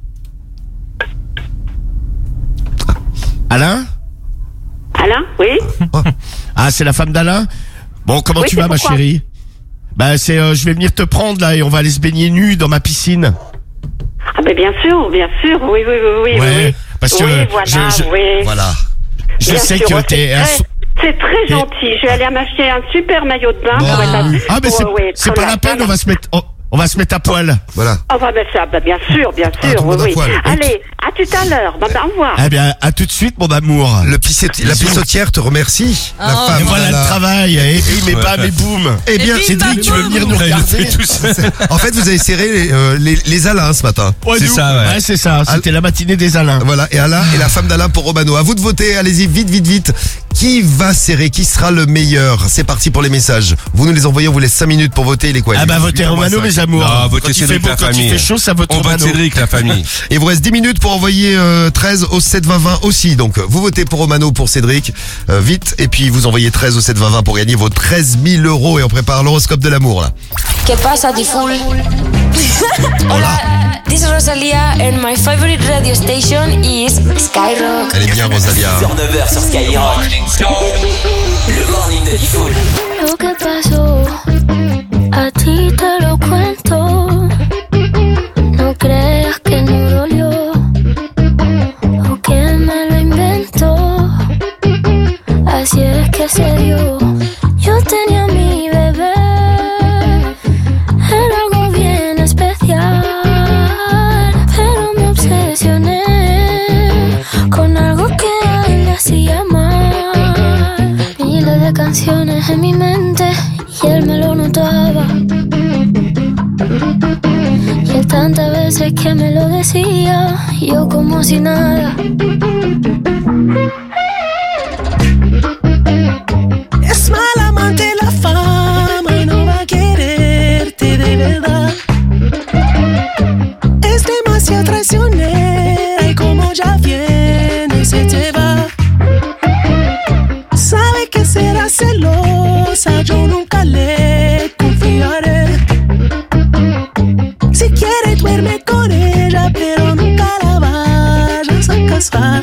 Alain? Alain, oui? Ah, c'est la femme d'Alain? Bon, comment Oui, tu c'est vas, ma pourquoi chérie? Bah, c'est, euh, je vais venir te prendre, là, et on va aller se baigner nus dans ma piscine. Ah ben bien sûr, bien sûr, oui, oui, oui, oui, Ouais, oui, oui. parce que oui, voilà, je- je- oui. Voilà. Je Bien sais sûr, que ouais, t'es c'est un... très- so- C'est très gentil. Je vais aller m'acheter un super maillot de bain. Bon. pour être- Ah, mais pour, c'est, euh, oui, c'est pour pas la peine, on va se mettre, on, on va se mettre à poil. Voilà. On va mettre ça, bah, bien sûr, bien Ah, tout sûr, le oui, monde à oui. poil. Allez, à tout à l'heure. Bah, bah, au revoir. Eh bien, à tout de suite, mon amour. Le pissotier- la pissotière te remercie. La Oh. femme. Et voilà d'Alain. le travail, et bim, et bam, et boum. Eh bien, Et bim, Cédric, bam, tu veux boum. venir nous Ouais, il le regarder? fait tout seul. en fait, vous avez serré les, euh, les, les Alains ce matin. Ouais, C'est nous. ça, ouais. Ouais, c'est ça. C'était la matinée des Alains. Voilà, et Alain et la femme d'Alain pour Romano. À vous de voter, allez-y, vite, vite, vite. Qui va serrer? Qui sera le meilleur? C'est parti pour les messages. Vous nous les envoyez, on vous laisse cinq minutes pour voter. Il est quoi? Ah Il est bah, votez huit heures moins Romano, cinq. mes amours. Non, votez Quand il fait Cédric, beau, la quand il famille. fait chaud, ça vote On vote Romano. Cédric, la famille. Et il vous reste dix minutes pour envoyer euh, treize au sept vingt vingt aussi. Donc vous votez pour Romano, pour Cédric, euh, vite. Et puis vous envoyez treize au sept vingt vingt pour gagner vos treize mille euros. Et on prépare l'horoscope de l'amour là. ¿Qué pasa, Tiful? Hola, this is Rosalia and my favorite radio station is Skyrock. Elle est bien, Rosalia. six heures neuf heures sur Skyrock. Le morning de Diffoul. Lo que pasó es que se dio. Yo tenía a mi bebé, era algo bien especial, pero me obsesioné con algo que a él le hacía mal. Miles de canciones en mi mente y él me lo notaba. Y él tantas veces que me lo decía, yo como si nada. Es mal amante la fama y no va a quererte de verdad. Es demasiado traicionera y como ya viene se te va. Sabe que será celosa, yo nunca le confiaré. Si quiere duerme con ella, pero nunca la vayas a casar.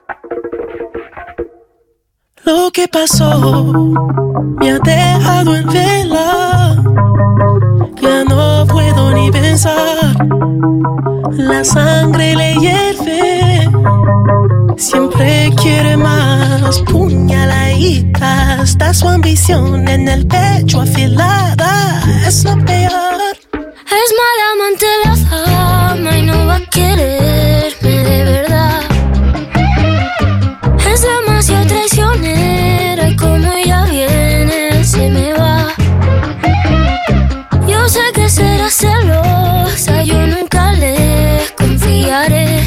Lo que pasó me ha dejado en vela. Ya no puedo ni pensar. La sangre le hierve. Siempre quiere más. Puñaladita. Está su ambición en el pecho afilada. Es lo peor. Es mala amante la fama y no va a quererme de verdad. Es demasiado traicionera y como ella viene se me va. Yo sé que será celosa, yo nunca le confiaré.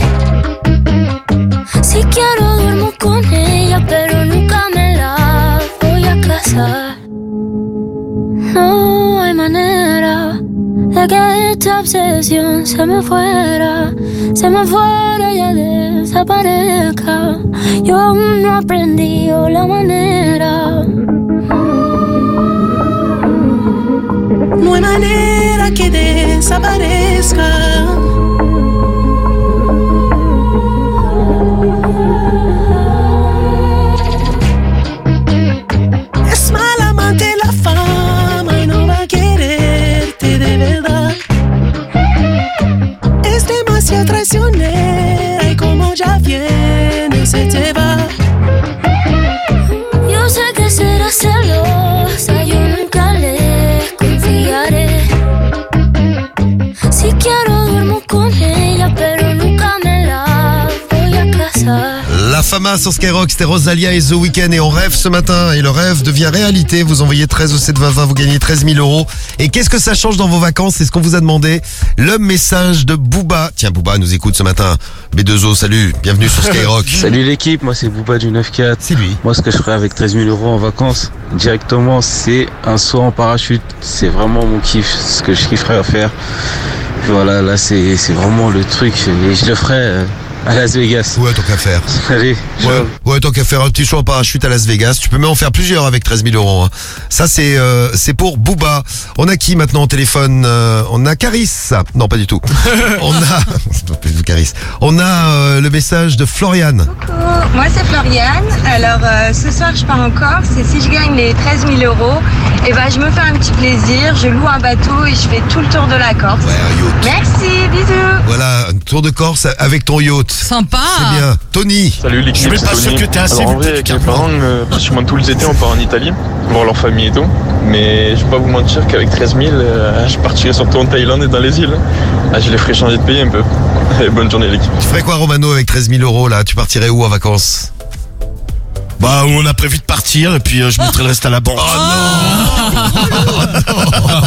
Si quiero duermo con ella, pero nunca me la voy a casar. No hay manera de que esta obsesión se me fuera, se me fuera y ya desaparezca. Yo aún no aprendí la manera. No hay manera que desaparezca. Es mal amante la fama y no va a quererte de verdad. Es demasiado traicionera y como ya viene se te va. Yo sé que será celosa, yo nunca le confiaré. Si quiero duermo con ella, pero nunca me la voy a casar. La Fama sur Skyrock, c'était Rosalia et The Weeknd et on rêve ce matin et le rêve devient réalité. Vous envoyez treize au sept vingt vingt, vous gagnez treize mille euros. Et qu'est-ce que ça change dans vos vacances? C'est ce qu'on vous a demandé. Le message de Booba. Tiens, Booba nous écoute ce matin. B deux O, salut, bienvenue sur Skyrock. Salut l'équipe, moi c'est Booba du neuf quatre. C'est lui. Moi ce que je ferais avec treize mille euros en vacances, directement c'est un saut en parachute. C'est vraiment mon kiff, ce que je kifferais à faire. Voilà, là c'est c'est vraiment le truc et je le ferais euh, à Las Vegas. Ouais, tant qu'à faire. Allez, Ouais, ouais, tant qu'à faire un petit show en parachute à Las Vegas. Tu peux même en faire plusieurs avec treize mille euros. Hein. Ça, c'est euh, c'est pour Booba. On a qui maintenant au téléphone? euh, On a Caris. Non, pas du tout. On a... Caris. On a euh, le message de Floriane. Coucou, moi c'est Floriane. Alors euh, ce soir je pars en Corse et si je gagne les treize mille euros, et ben je me fais un petit plaisir, je loue un bateau et je fais tout le tour de la Corse. Ouais, un yacht. Merci, bisous. Voilà, un tour de Corse avec ton yacht. Sympa. C'est bien. Tony. Salut l'équipe. Je suis même pas c'est sûr Tony. que t'es assez Alors, en vu vrai, avec mes parents, euh, pratiquement tous les étés, on part en Italie, voir leur famille et tout. Mais je vais pas vous mentir qu'avec treize mille, euh, je partirais surtout en Thaïlande et dans les îles. Ah, je les ferais changer de pays un peu. Allez, bonne journée l'équipe. Tu ferais quoi, Romano, avec treize mille euros là? Tu partirais où en vacances? Bah, on a prévu de partir et puis euh, je mettrai le reste à la banque. Oh non.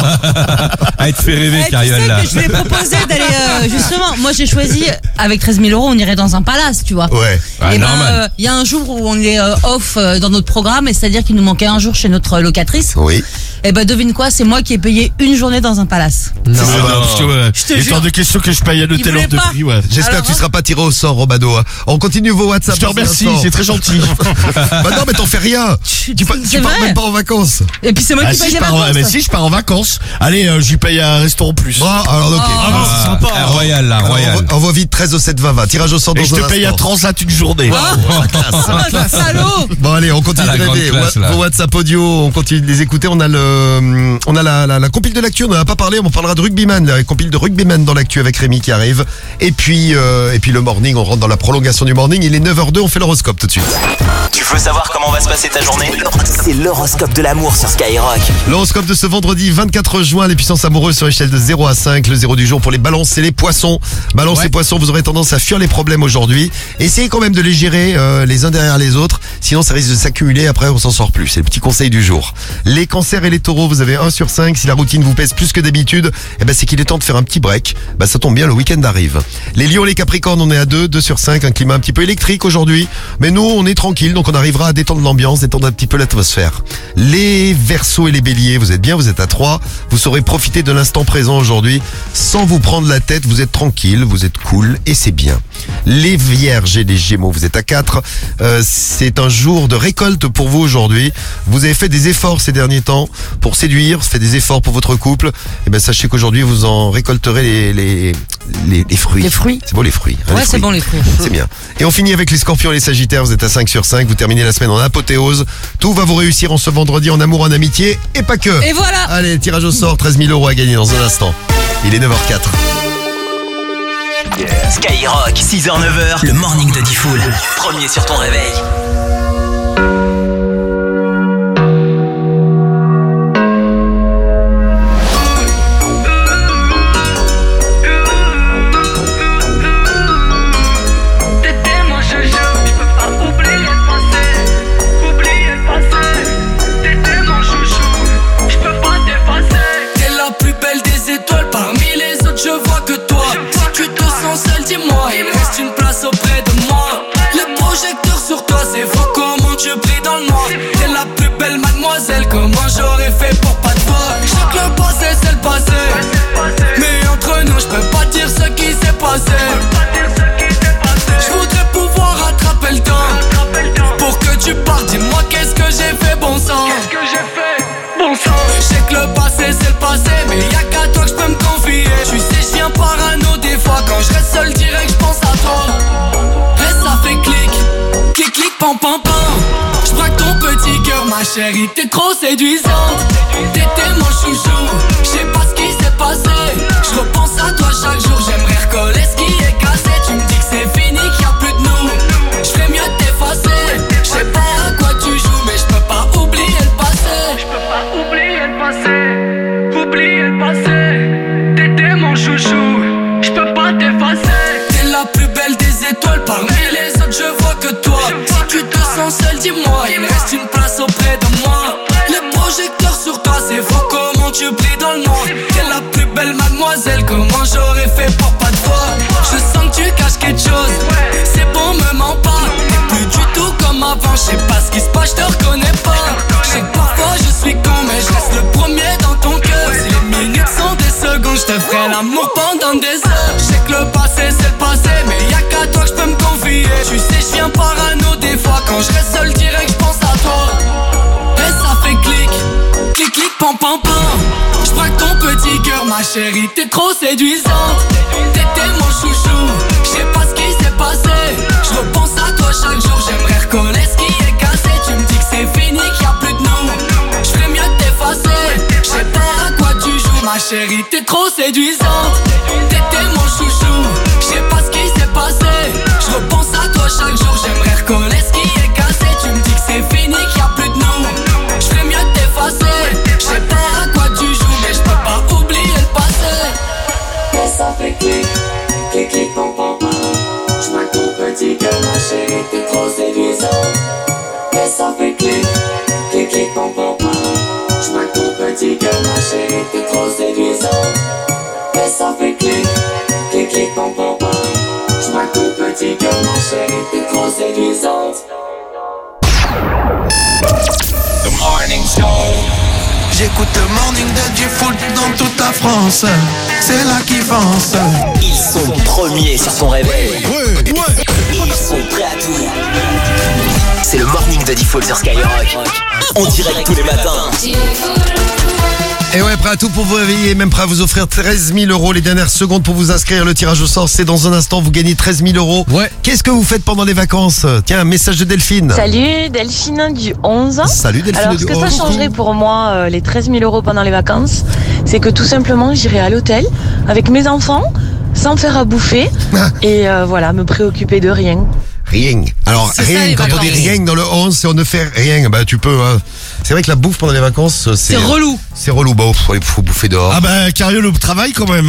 Ah, il te fait rêver, Eh, tu sais Cariole, là. que je vais proposer d'aller euh, justement. Moi j'ai choisi avec treize mille euros on irait dans un palace, tu vois. Ouais. Ah, Et ben normal. il y a un jour où on est euh, off euh, dans notre programme et c'est-à-dire qu'il nous manquait un jour chez notre locatrice. Oui. Et ben devine quoi, c'est moi qui ai payé une journée dans un palace. Non, bah, parce que, ouais, Je te il est jure. hors de question que je paye un Il hôtel voulait hors de pas. prix, ouais. J'espère Alors, que tu hein. seras pas tiré au sort, Romano. hein. On continue vos WhatsApp. Je te dans un remercie, instant. c'est très gentil. Bah non, mais t'en fais rien. Tu, pa- c'est tu pars vrai. même pas en vacances. Et puis c'est moi Ah, qui si, paye je les pars en, vacances. mais si je pars en vacances, allez, euh, je lui paye un restaurant plus. Bon, alors ok. Oh. Ah non, c'est sympa. Ah, royal, là, Alors, royal. envoie, envoie vite treize au sept vingt vingt. Tirage au sort dans Et je te un paye un instant. transat une journée. Ah, la salaud. Bon allez, on continue Ah, la de rêver. grande classe, Wa- là. Vos WhatsApp audio, on continue de les écouter. On a le, on a la, la, la compile de l'actu. On n'en a pas parlé. On parlera de rugbyman, la compile de rugbyman dans l'actu avec Rémi qui arrive. Et puis, euh, et puis le morning. On rentre dans la prolongation du morning. Il est neuf heures zéro deux. On fait l'horoscope tout de suite. Tu veux veux savoir comment va se passer ta journée? C'est l'horoscope de l'amour sur Skyrock. L'horoscope de ce vendredi vingt-quatre juin, les puissances amoureuses sur échelle de zéro à cinq. Le zéro du jour pour les balances et les poissons. Balance Ouais. et poissons, vous aurez tendance à fuir les problèmes aujourd'hui. Essayez quand même de les gérer euh, les uns derrière les autres. Sinon, ça risque de s'accumuler. Après, on s'en sort plus. C'est le petit conseil du jour. Les cancers et les taureaux, vous avez un sur cinq. Si la routine vous pèse plus que d'habitude, eh ben, c'est qu'il est temps de faire un petit break. Bah, ça tombe bien, le week-end arrive. Les lions, les capricornes, on est à deux, deux sur cinq. Un climat un petit peu électrique aujourd'hui. Mais nous, on est tranquille. Donc, on arrivera à détendre l'ambiance, détendre un petit peu l'atmosphère. Les verseaux et les béliers, vous êtes bien, vous êtes à trois. Vous saurez profiter de l'instant présent aujourd'hui sans vous prendre la tête. Vous êtes tranquille, vous êtes cool et c'est bien. Les vierges et les gémeaux, vous êtes à quatre. Euh, c'est un jour de récolte pour vous aujourd'hui. Vous avez fait des efforts ces derniers temps pour séduire, fait des efforts pour votre couple. Et ben sachez qu'aujourd'hui vous en récolterez les les les, les fruits. Les fruits. C'est beau les fruits. hein, Ouais, les c'est fruits. bon les fruits. C'est bien. Et on finit avec les scorpions et les sagittaires. Vous êtes à cinq sur cinq. Vous terminez la semaine en apothéose. Tout va vous réussir en ce vendredi en amour, en amitié et pas que. Et voilà. Allez, tirage au sort, treize mille euros à gagner dans un instant. Il est neuf heures quatre. Skyrock, six heures neuf heures, le morning de Diffoul. Premier sur ton réveil. T'étais mon chouchou, j'peux pas oublier le passé. Oublier le passé. T'étais mon chouchou, j'peux pas t'effacer. T'es la plus belle des étoiles, parmi les autres je vois que toi. Si tu te sens seul, dis-moi, il me reste une place auprès de moi. Le projecteur sur toi, c'est fou comment tu brilles dans le noir. T'es la plus belle mademoiselle, comment j'aurais fait pour pas te voir. Je sais que le passé c'est le passé, mais entre nous je peux pas dire ce qui s'est passé. Je voudrais pouvoir rattraper le temps pour que tu partes, dis-moi qu'est-ce que j'ai fait, bon sang. Qu'est-ce que j'ai fait? Bon sang. Je sais que le passé c'est le passé, mais y'a qu'à toi que je peux me confier. Tu sais je viens parano des fois, quand je reste seul direct je pense à toi. Et ça fait clic, clic clic pam pam pam. Je braque ton petit cœur ma chérie, t'es trop séduisante. T'étais mon chouchou, je sais pas ce qui s'est passé. Je repense à toi chaque jour, j'aimerais recoller ce qui est cassé. Tu me dis que c'est fini, qu'il y a plus de nous. Je ferais mieux de t'effacer. Je sais pas à quoi tu joues, mais je peux pas oublier le passé. J'peux pas oublier le passé. Oublier le passé. T'étais mon chouchou, j'peux pas t'effacer. T'es la plus belle des étoiles, parmi les autres je vois que toi. Si tu te sens seul, dis-moi, il me reste une place auprès de moi. Le projecteur sur toi, c'est fou comment tu brilles dans le noir. T'es la plus belle mademoiselle, comment j'aurais fait pour pas te voir. Je sens que tu caches quelque chose, c'est bon, me mens pas. T'es plus du tout comme avant, je sais pas ce qui se passe, je te reconnais pas. Je sais que parfois je suis con, mais je reste le premier dans ton cœur. Si les minutes sont des secondes, je te ferai l'amour pendant des heures. Je sais que le passé c'est le passé, mais y'a qu'à toi que je peux me confier. Tu sais je viens parano des fois, quand je reste seul direct je pense à toi. Et ça fait clic, clic clic pam pam pam. Je braque ton petit cœur ma chérie, t'es trop séduisante. T'étais mon chouchou, je sais pas ce qui s'est passé. Je repense à toi chaque jour, j'aimerais recoller ce qui est cassé. Tu me dis que c'est fini, qu'il y a plus de nous. Je ferais mieux de t'effacer. Je sais pas à quoi tu joues ma chérie, t'es trop séduisante. T'étais mon chouchou, je sais pas ce qui s'est passé. Je repense à toi chaque jour, j'aimerais recoller ce qui est cassé. Tu me dis que c'est fini, qu'il y a plus de nous. Je ferais mieux de t'effacer. Je sais pas à quoi tu joues, mais je peux pas oublier le passé. Et ça fait clic, clic clic pam pam pam. Je braque ton petit cœur ma chérie, t'es trop séduisante. Et ça fait clic, clic clic pam pam pam. Je braque ton petit cœur ma chérie, t'es trop séduisante. Et ça fait clic, clic clic pam pam pam. Je braque ton petit cœur ma chérie, t'es trop séduisante. The Morning Show. J'écoute le morning de Diffoul dans toute la France. C'est là qu'ils pensent. Ils sont premiers sur ton réveil. Ouais, ouais. Ils sont prêts à tout. C'est le morning de Diffoul sur Skyrock. On direct tous les matins. Et ouais, prêt à tout pour vous réveiller, même prêt à vous offrir treize mille euros. Les dernières secondes pour vous inscrire. Le tirage au sort, c'est dans un instant. Vous gagnez treize mille euros. Ouais. Qu'est-ce que vous faites pendant les vacances? Tiens, un message de Delphine. Salut, Delphine du onze. Salut Delphine Alors, du ce que onze. ça changerait pour moi, euh, les treize mille euros pendant les vacances, c'est que tout simplement, j'irai à l'hôtel avec mes enfants, sans faire à bouffer, et euh, voilà, me préoccuper de rien. rien. Alors C'est rien, ça, les quand on dit vacances. rien dans le onze, c'est on ne fait rien. Bah tu peux. Hein. C'est vrai que la bouffe pendant les vacances, c'est C'est relou. C'est relou. Bah il faut bouffer dehors. Ah bah Cariole au travail quand même.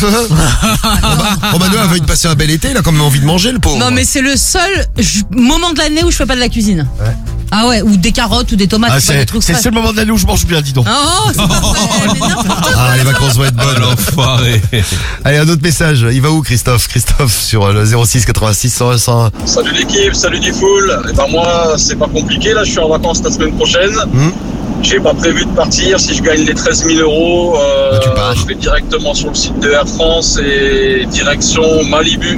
Romano a envie de passer un bel été, il a quand même envie de manger le pauvre. Non, mais c'est le seul ju- moment de l'année où je fais pas de la cuisine. Ouais. Ah ouais, ou des carottes ou des tomates. Ah, c'est pas des c'est trucs c'est le frais. seul moment de l'année où je mange bien, dis donc. Oh, c'est pas vrai, mais n'importe Ah, les vacances vont être bonnes. L'enfoiré. Allez, un autre message. Il va où, Christophe? Christophe sur le zéro six quatre-vingt-six cent un cent un. Salut l'équipe, salut Diffoul. Et ben moi, c'est pas compliqué, là je suis en vacances la semaine prochaine. Hmm. J'ai pas prévu de partir. Si je gagne les treize mille euros, euh, Bah, tu pars. je vais directement sur le site de Air France et direction Malibu.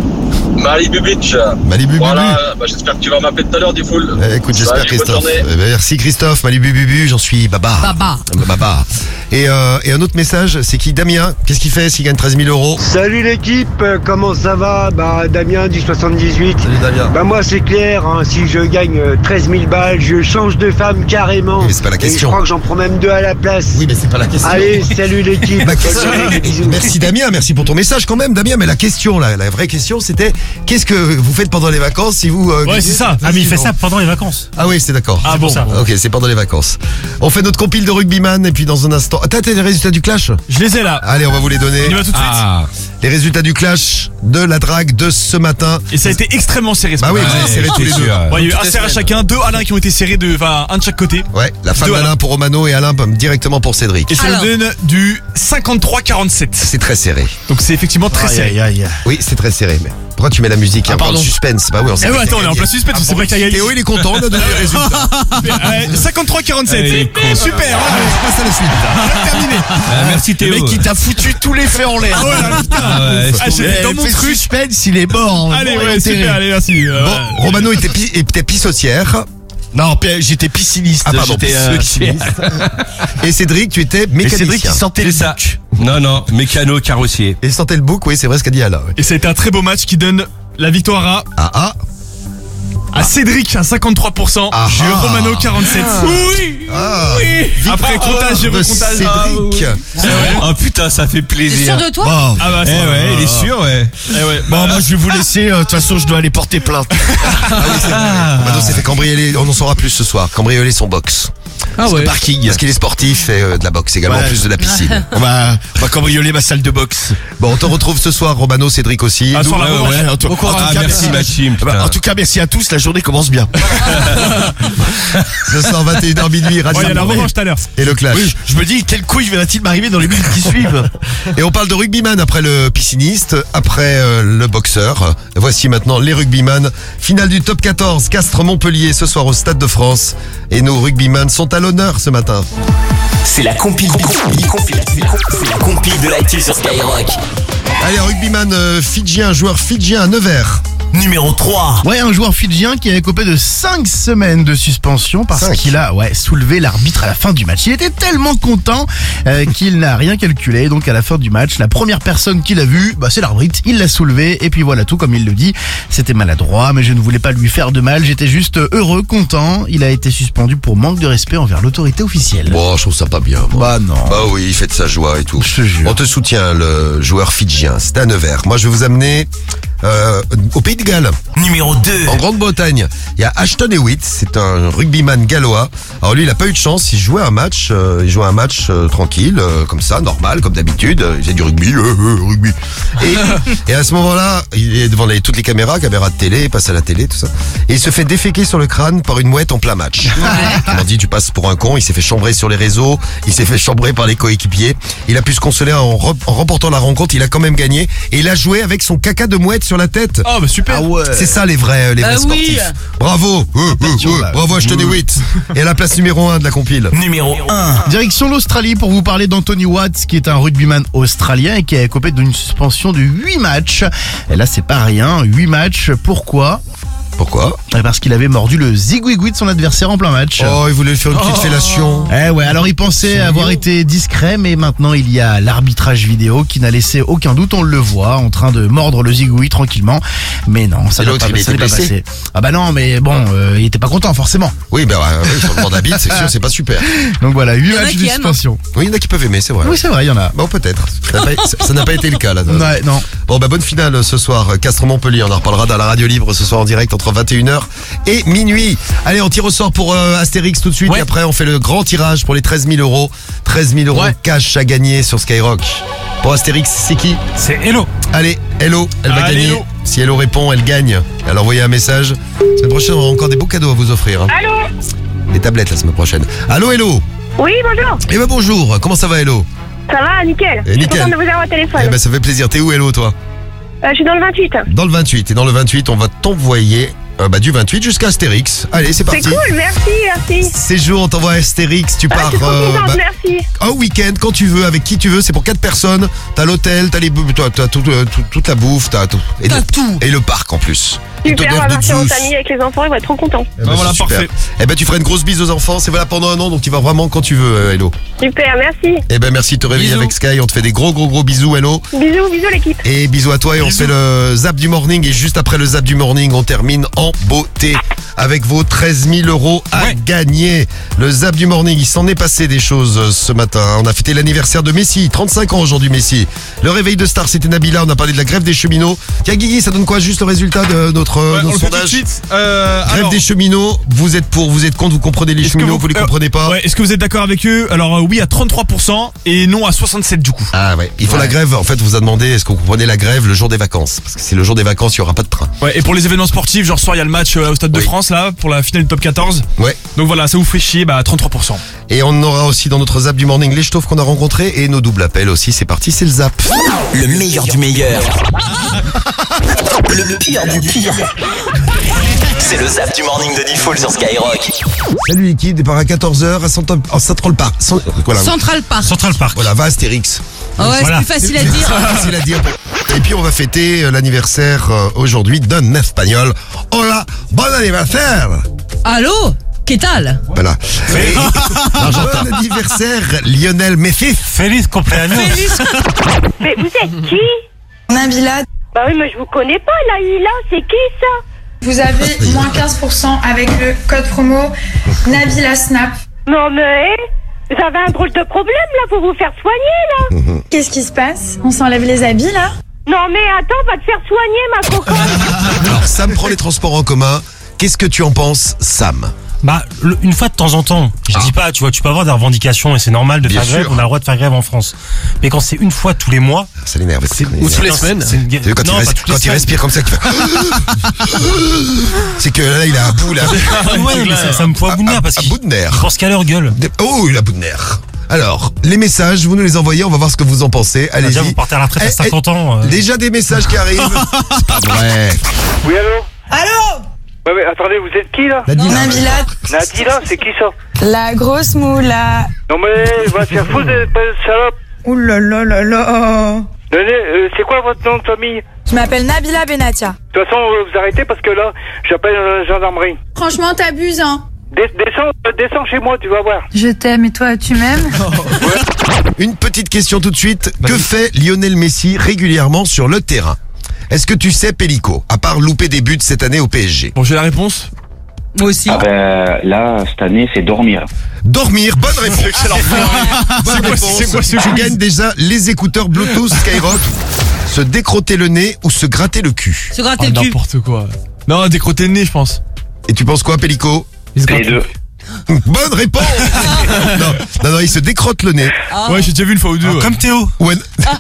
Malibu Beach. Malibu Voilà, bah, j'espère que tu vas m'appeler tout à l'heure, Diffoul. Eh, écoute, j'espère Salut, bonne Christophe. journée. Eh ben, merci Christophe, Malibu Bubu, j'en suis baba. Baba. Baba. Et, euh, et un autre message, c'est qui? Damien, qu'est-ce qu'il fait s'il gagne treize mille euros? Salut l'équipe, euh, comment ça va? Bah Damien du soixante-dix-huit. Salut Damien. Bah moi c'est clair, hein, si je gagne euh, treize mille balles, je change de femme carrément. Mais c'est pas la Et je question. crois que j'en prends même deux à la place. Oui, mais c'est pas la question. Allez, salut l'équipe. La Bonne question- journée, bisous. Merci Damien, merci pour ton message quand même Damien, mais la question, la, la vraie question c'était qu'est-ce que vous faites pendant les vacances si vous... euh, Ouais, gagnez c'est ça. Ah, mais il fait ça pendant les vacances. Ah oui, c'est d'accord. Ah C'est bon. pour ça. Ok, c'est pendant les vacances. On fait notre compile de rugbyman et puis dans un instant... Ah, t'as t'as les résultats du clash? Je les ai là. Allez, on va vous les donner. On y va tout de suite. Ah. Les résultats du clash de la drague de ce matin. Et ça a été extrêmement serré. ce Bah oui, matin. vous avez serré Ouais, tous les c'est deux. sûr. Ouais, il y a eu Toutes un les serre à semaines. chacun, deux Alain qui ont été serrés de, enfin, un de chaque côté. Ouais, la femme Deux d'Alain Alain. pour Romano et Alain directement pour Cédric. Et ça Alors. nous donne du cinquante-trois quarante-sept. C'est très serré. Donc c'est effectivement très Aïe, serré. aïe, aïe. Oui, c'est très serré. Mais pourquoi tu mets la musique? Il y a Ah, encore pardon. de suspense. Bah oui, on sait Eh pas ouais, qui a attends, on est en gagné. plein suspense, on sait pas qui a gagné. Théo, il est content, on a donné les résultats. Euh, cinquante-trois quarante-sept. Ah, il est con. Super. Allez, on passe à la suite. Ouais, terminé. Ah, merci Le Théo. mec qui t'a foutu tous les faits en l'air. Ah ouais, là, putain. Ah ouais, Ah, j'étais dans Eh, mon fait truc. suspense, il est mort. Allez, Mort et ouais, enterré. super, allez, merci. Euh, Bon, ouais. Romano était, pi- était pissotière. Non, p- j'étais pisciniste. Ah, pardon, j'étais, euh, pisciniste. Et Cédric, tu étais Et mécanicien. Cédric qui sentait le C'est ça. duc. Non, non, mécano carrossier. Et sentait le bouc, oui, c'est vrai ce qu'a dit Alain. ouais. Et ça a été un très beau match qui donne la victoire à, Ah ah. à Cédric à cinquante-trois pour cent. Ah J'ai eu ah. Romano quarante-sept. Oui. Ah. Oui. Après comptage, j'ai de recomptage. Cédric. Oh putain, ça fait T'es plaisir. sûr de toi? Bon. Ah bah Eh ça. ouais, il est sûr, ouais. Eh ouais. Bon, moi je vais vous laisser. euh, De toute façon, je dois aller porter plainte. Ah oui, c'est vrai. Romano s'est fait cambrioler, on en saura plus ce soir. Cambrioler son box. Ah ouais. Parking. Parce qu'il est sportif et euh, de la boxe également, Ouais. en plus de la piscine. On va, on va cambrioler ma salle de boxe. Bon, on te retrouve ce soir, Romano, Cédric aussi. Ah, Nous- sur la Ouais, revanche. ouais, en tout- Bon courage. en tout Ah, cas, merci Maxime, Bah, putain. en tout cas, merci à tous. La journée commence bien. Ce soir, vingt et une heures minuit, Radio Ouais, il y a la Mont- revanche tout à l'heure. et le clash. Oui, je me dis, quelle couille va-t-il m'arriver dans les minutes qui suivent? Et on parle de rugbyman après le pisciniste, après euh, le boxeur. Voici maintenant les rugbyman. Finale du top quatorze, Castres-Montpellier ce soir au Stade de France. Et nos rugbyman sont à l'honneur ce matin. C'est la compile, compile, compile, c'est la compile de l'actu sur Skyrock. Allez, un rugbyman euh, fidjien, joueur fidjien à Nevers. Numéro trois. Ouais, un joueur fidjien qui a écopé de cinq semaines de suspension parce Cinq. qu'il a ouais, soulevé l'arbitre à la fin du match. Il était tellement content euh, qu'il n'a rien calculé. Donc à la fin du match, la première personne qu'il a vue, bah, c'est l'arbitre. Il l'a soulevé et puis voilà tout comme il le dit. C'était maladroit, mais je ne voulais pas lui faire de mal. J'étais juste heureux, content. Il a été suspendu pour manque de respect envers l'autorité officielle. Bon, je trouve ça pas bien. moi. Bah non. Bah oui, il fait de sa joie et tout. Je te jure. On te soutient, le joueur fidjien. C'est à Nevers. Moi, je vais vous amener euh, au Pays de Galles. Numéro deux. En Grande-Bretagne, il y a Ashton Hewitt, c'est un rugbyman gallois. Alors lui, il a pas eu de chance, il jouait un match, euh, il jouait un match euh, tranquille, euh, comme ça, normal, comme d'habitude. Euh, Il faisait du rugby, euh, euh, rugby. Et, et à ce moment-là, il est devant les, toutes les caméras, caméras de télé, il passe à la télé, tout ça. Et il se fait déféquer sur le crâne par une mouette en plein match. On dit, tu passes pour un con, il s'est fait chambrer sur les réseaux, il s'est fait chambrer par les coéquipiers. Il a pu se consoler en, re- en remportant la rencontre, il a quand même gagné. Et il a joué avec son caca de mouette sur la tête. Oh bah super. C'est ça les vrais, les vrais Ah oui. sportifs. Bravo, euh, euh, euh, bravo Ashton Hewitt. Et à la place numéro un de la compile. Numéro un. Direction l'Australie pour vous parler d'Anthony Watts qui est un rugbyman australien et qui a écopé d'une suspension de huit matchs. Et là c'est pas rien, huit matchs. Pourquoi ? Pourquoi? Parce qu'il avait mordu le zigouigoui de son adversaire en plein match. Oh, il voulait faire une petite oh. fellation. Eh ouais, alors il pensait avoir été discret, mais maintenant il y a l'arbitrage vidéo qui n'a laissé aucun doute. On le voit en train de mordre le zigouigoui tranquillement. Mais non, ça n'a pas, ça n'est pas passé. Ah bah non, mais bon, euh, il était pas content forcément. Oui, bah oui, sur le bord d'habit, c'est sûr, c'est pas super. Donc voilà, huit matchs de suspension. Oui, il y en a qui peuvent aimer, c'est vrai. Oui, c'est vrai, il y en a. Bon, peut-être. Ça n'a pas, ça n'a pas été le cas là. Ouais, non. Bon, bah bonne finale ce soir. Castres-Montpellier, on en reparlera dans la radio libre ce soir en direct entre vingt et une heures et minuit. Allez, on tire au sort pour euh, Astérix tout de suite. Ouais. Et après, on fait le grand tirage pour les treize mille euros. treize mille euros ouais. cash à gagner sur Skyrock. Pour Astérix, c'est qui? C'est Hello. Allez, Hello, elle va Allez, gagner. Hello. Si Hello répond, elle gagne. Elle envoie un message. La semaine prochaine, on aura encore des beaux cadeaux à vous offrir. Hein. Allô? Des tablettes la semaine prochaine. Allô, Hello? Oui, bonjour. Eh ben bonjour. Comment ça va, Hello? Ça va, nickel. Et nickel. Je suis contente de vous avoir au téléphone. Eh ben ça fait plaisir. T'es où, Hello, toi? euh, Je suis dans le vingt-huit. Dans le vingt-huit. Et dans le vingt-huit, on va t'envoyer euh, bah, du vingt-huit jusqu'à Astérix. Allez, c'est parti. C'est cool, merci, merci. Séjour, on t'envoie Astérix. Tu ah, pars je suis trop euh, contente, bah, merci. un week-end, quand tu veux, avec qui tu veux. C'est pour quatre personnes. T'as l'hôtel, t'as les, t'as, t'as tout, euh, tout, toute la bouffe, t'as tout. Et, t'as le, tout. Et le parc en plus. Super, on va partir en famille avec les enfants, ils vont être trop contents. Eh ben, voilà, parfait. Eh ben, tu feras une grosse bise aux enfants, c'est valable pendant un an, donc tu vas vraiment quand tu veux, euh, Hello. Super, merci. Eh ben, merci de te réveiller avec Sky, on te fait des gros, gros, gros bisous, Hello. Bisous, bisous l'équipe. Et bisous à toi, et bisous. On se fait le zap du morning, et juste après le zap du morning, on termine en beauté avec vos treize mille euros à ouais. gagner. Le zap du morning, il s'en est passé des choses ce matin. On a fêté l'anniversaire de Messi, trente-cinq ans aujourd'hui, Messi. Le réveil de star, c'était Nabila, on a parlé de la grève des cheminots. Tiens, Guigui, ça donne quoi juste le résultat de notre, ouais, notre sondage? Euh, Grève alors, des cheminots, vous êtes pour, vous êtes contre, vous comprenez les cheminots, vous, vous les euh, comprenez pas? Ouais, est-ce que vous êtes d'accord avec eux? Alors euh, oui à trente-trois pour cent et non à soixante-sept du coup. Ah ouais, il faut ouais. la grève, en fait vous a demandé est-ce que vous comprenez la grève le jour des vacances? Parce que c'est le jour des vacances, il y aura pas de train. Ouais, et pour les événements sportifs, genre ce soir il y a le match euh, au Stade oui. de France là, pour la finale du top quatorze. Ouais. Donc voilà, ça vous fait chier, bah trente-trois pour cent. Et on aura aussi dans notre zap du morning les ch'tauves qu'on a rencontrés et nos doubles appels aussi, c'est parti, c'est le zap. Le meilleur du meilleur. Le pire du pire. C'est le zap du morning de Diffoul sur Skyrock. Salut l'équipe, départ à quatorze heures à Central Park. Voilà. Central Park. Central Park. Voilà, va Astérix. Oh ouais, voilà. C'est plus facile à dire. C'est facile à dire. Et puis on va fêter l'anniversaire aujourd'hui d'un espagnol. Hola, bon anniversaire. Allô? ¿Qué tal? Voilà. Bon anniversaire Lionel Messi. Feliz cumpleaños. Mais vous êtes qui? Nabila. Bah oui, mais je vous connais pas, Laïla, c'est qui ça? Vous avez moins quinze pour cent avec le code promo Nabila Snap. Non mais, vous avez un drôle de problème là, pour vous faire soigner là. Qu'est-ce qui se passe? On s'enlève les habits là? Non mais attends, va te faire soigner ma cocotte. Alors Sam prend les transports en commun, qu'est-ce que tu en penses, Sam? Bah, le, une fois de temps en temps, je ah. dis pas, tu vois, tu peux avoir des revendications et c'est normal de Bien faire sûr. grève, on a le droit de faire grève en France. Mais quand c'est une fois tous les mois, ça l'énerve. Ou toutes les semaines. Une... Quand, non, il, reste, quand il respire comme ça, qu'il fait... c'est que là, il a un bout là. Ah, ouais, mais ça, ça me fout à bout de nerf parce qu'il pense qu'à leur gueule. Oh, il a bout de nerf. Alors, les messages, vous nous les envoyez, on va voir ce que vous en pensez. Allez-y. Déjà, vous partez à la retraite à cinquante ans. Euh... Déjà des messages qui arrivent. C'est pas vrai. Oui, allô? Allô? Ouais, mais attendez, vous êtes qui là? Nabila. Nabila, c'est qui ça? La grosse moula. Non mais, va te faire foutre, pas de salope. Ouh là là là là. Donnez, euh, c'est quoi votre nom de famille? Je m'appelle Nabila Benatia. De toute façon, vous arrêtez parce que là, j'appelle la gendarmerie. Franchement, t'abuses, hein. Des, descends, descends chez moi, tu vas voir. Je t'aime et toi, tu m'aimes? Ouais. Une petite question tout de suite. Vas-y. Que fait Lionel Messi régulièrement sur le terrain? Est-ce que tu sais, Pélico, à part louper des buts cette année au P S G? Bon, j'ai la réponse. Moi aussi. Ah ben, là, cette année, c'est dormir. Dormir, bonne réponse. Excellent. Bonne c'est réponse. C'est quoi ce Tu gagnes déjà les écouteurs Bluetooth Skyrock. Se décrotter le nez ou se gratter le cul? Se gratter oh, le cul. N'importe quoi. Non, décrotter le nez, je pense. Et tu penses quoi, Pélico? Les deux. Bonne réponse. non, non, non, il se décrotte le nez. Ah. Ouais, j'ai déjà vu une fois ou deux. Ah, ouais. Comme Théo. Ouais.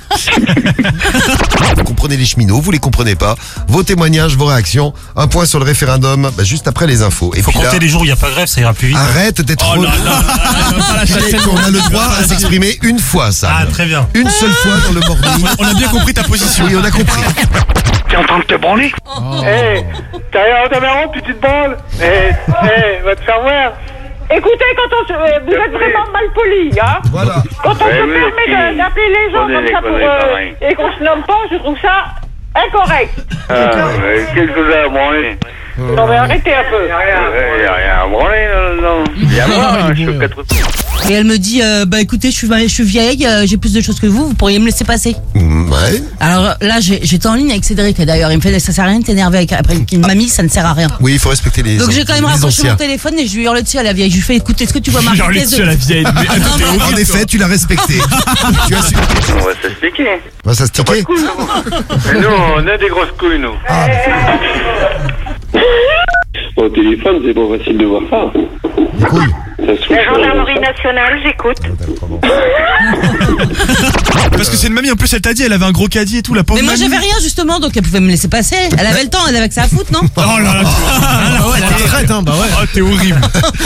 Vous comprenez les cheminots, vous les comprenez pas. Vos témoignages, vos réactions. Un point sur le référendum, bah, juste après les infos. Il faut puis compter là, les jours où il n'y a pas grève, ça ira plus vite. Arrête d'être oh trop... là là, On a le droit à s'exprimer une fois, ça. Ah, très bien. Une seule fois dans le morning. On a bien compris ta position. Oui, on a compris. T'es en train de te branler? Eh, hey, t'as rien dans ta marron, puis tu te branles. Eh, hey, hey, va te faire voir. Écoutez, quand on se... euh, vous êtes vraiment mal poli, hein. Voilà. Quand on Ouais, se oui, permet qui- de- d'appeler les gens on est comme des ça pour... conneries euh, pareilles. et qu'on se nomme pas, je trouve ça incorrect. Ah, mais quelque chose à branler. Non mais arrêtez un peu. Il n'y a rien, y a rien à branler là-dedans. Il y a moi, je suis au quatre. Et elle me dit, euh, bah écoutez, je suis, je suis vieille, euh, j'ai plus de choses que vous, vous pourriez me laisser passer. Ouais. Alors là, j'ai- j'étais en ligne avec Cédric d'ailleurs, il me fait, ça sert à rien de t'énerver avec, après une mamie, ça ne sert à rien. Oui, il faut respecter les Donc j'ai quand même les rapproché anciens. mon téléphone et je lui hurle dessus à la vieille. Je lui fais, écoute, est-ce que tu vois marquer Hurler tes dessus à la vieille. Mais- Non, mais- En effet, tu l'as respecté. Tu as su. On va s'expliquer. Va ça se tiquer. Mais nous, on a des grosses couilles, nous. Au téléphone, c'est pas facile de voir ça. Des couilles. La gendarmerie nationale, j'écoute. Parce que c'est une mamie, en plus elle t'a dit, elle avait un gros caddie et tout, la pauvre Mais moi mamie. j'avais rien justement, donc elle pouvait me laisser passer. Elle avait le temps, elle avait que ça à foutre, non? Oh là là, Ah bah ouais, t'es traite, hein, bah ouais. oh, t'es horrible.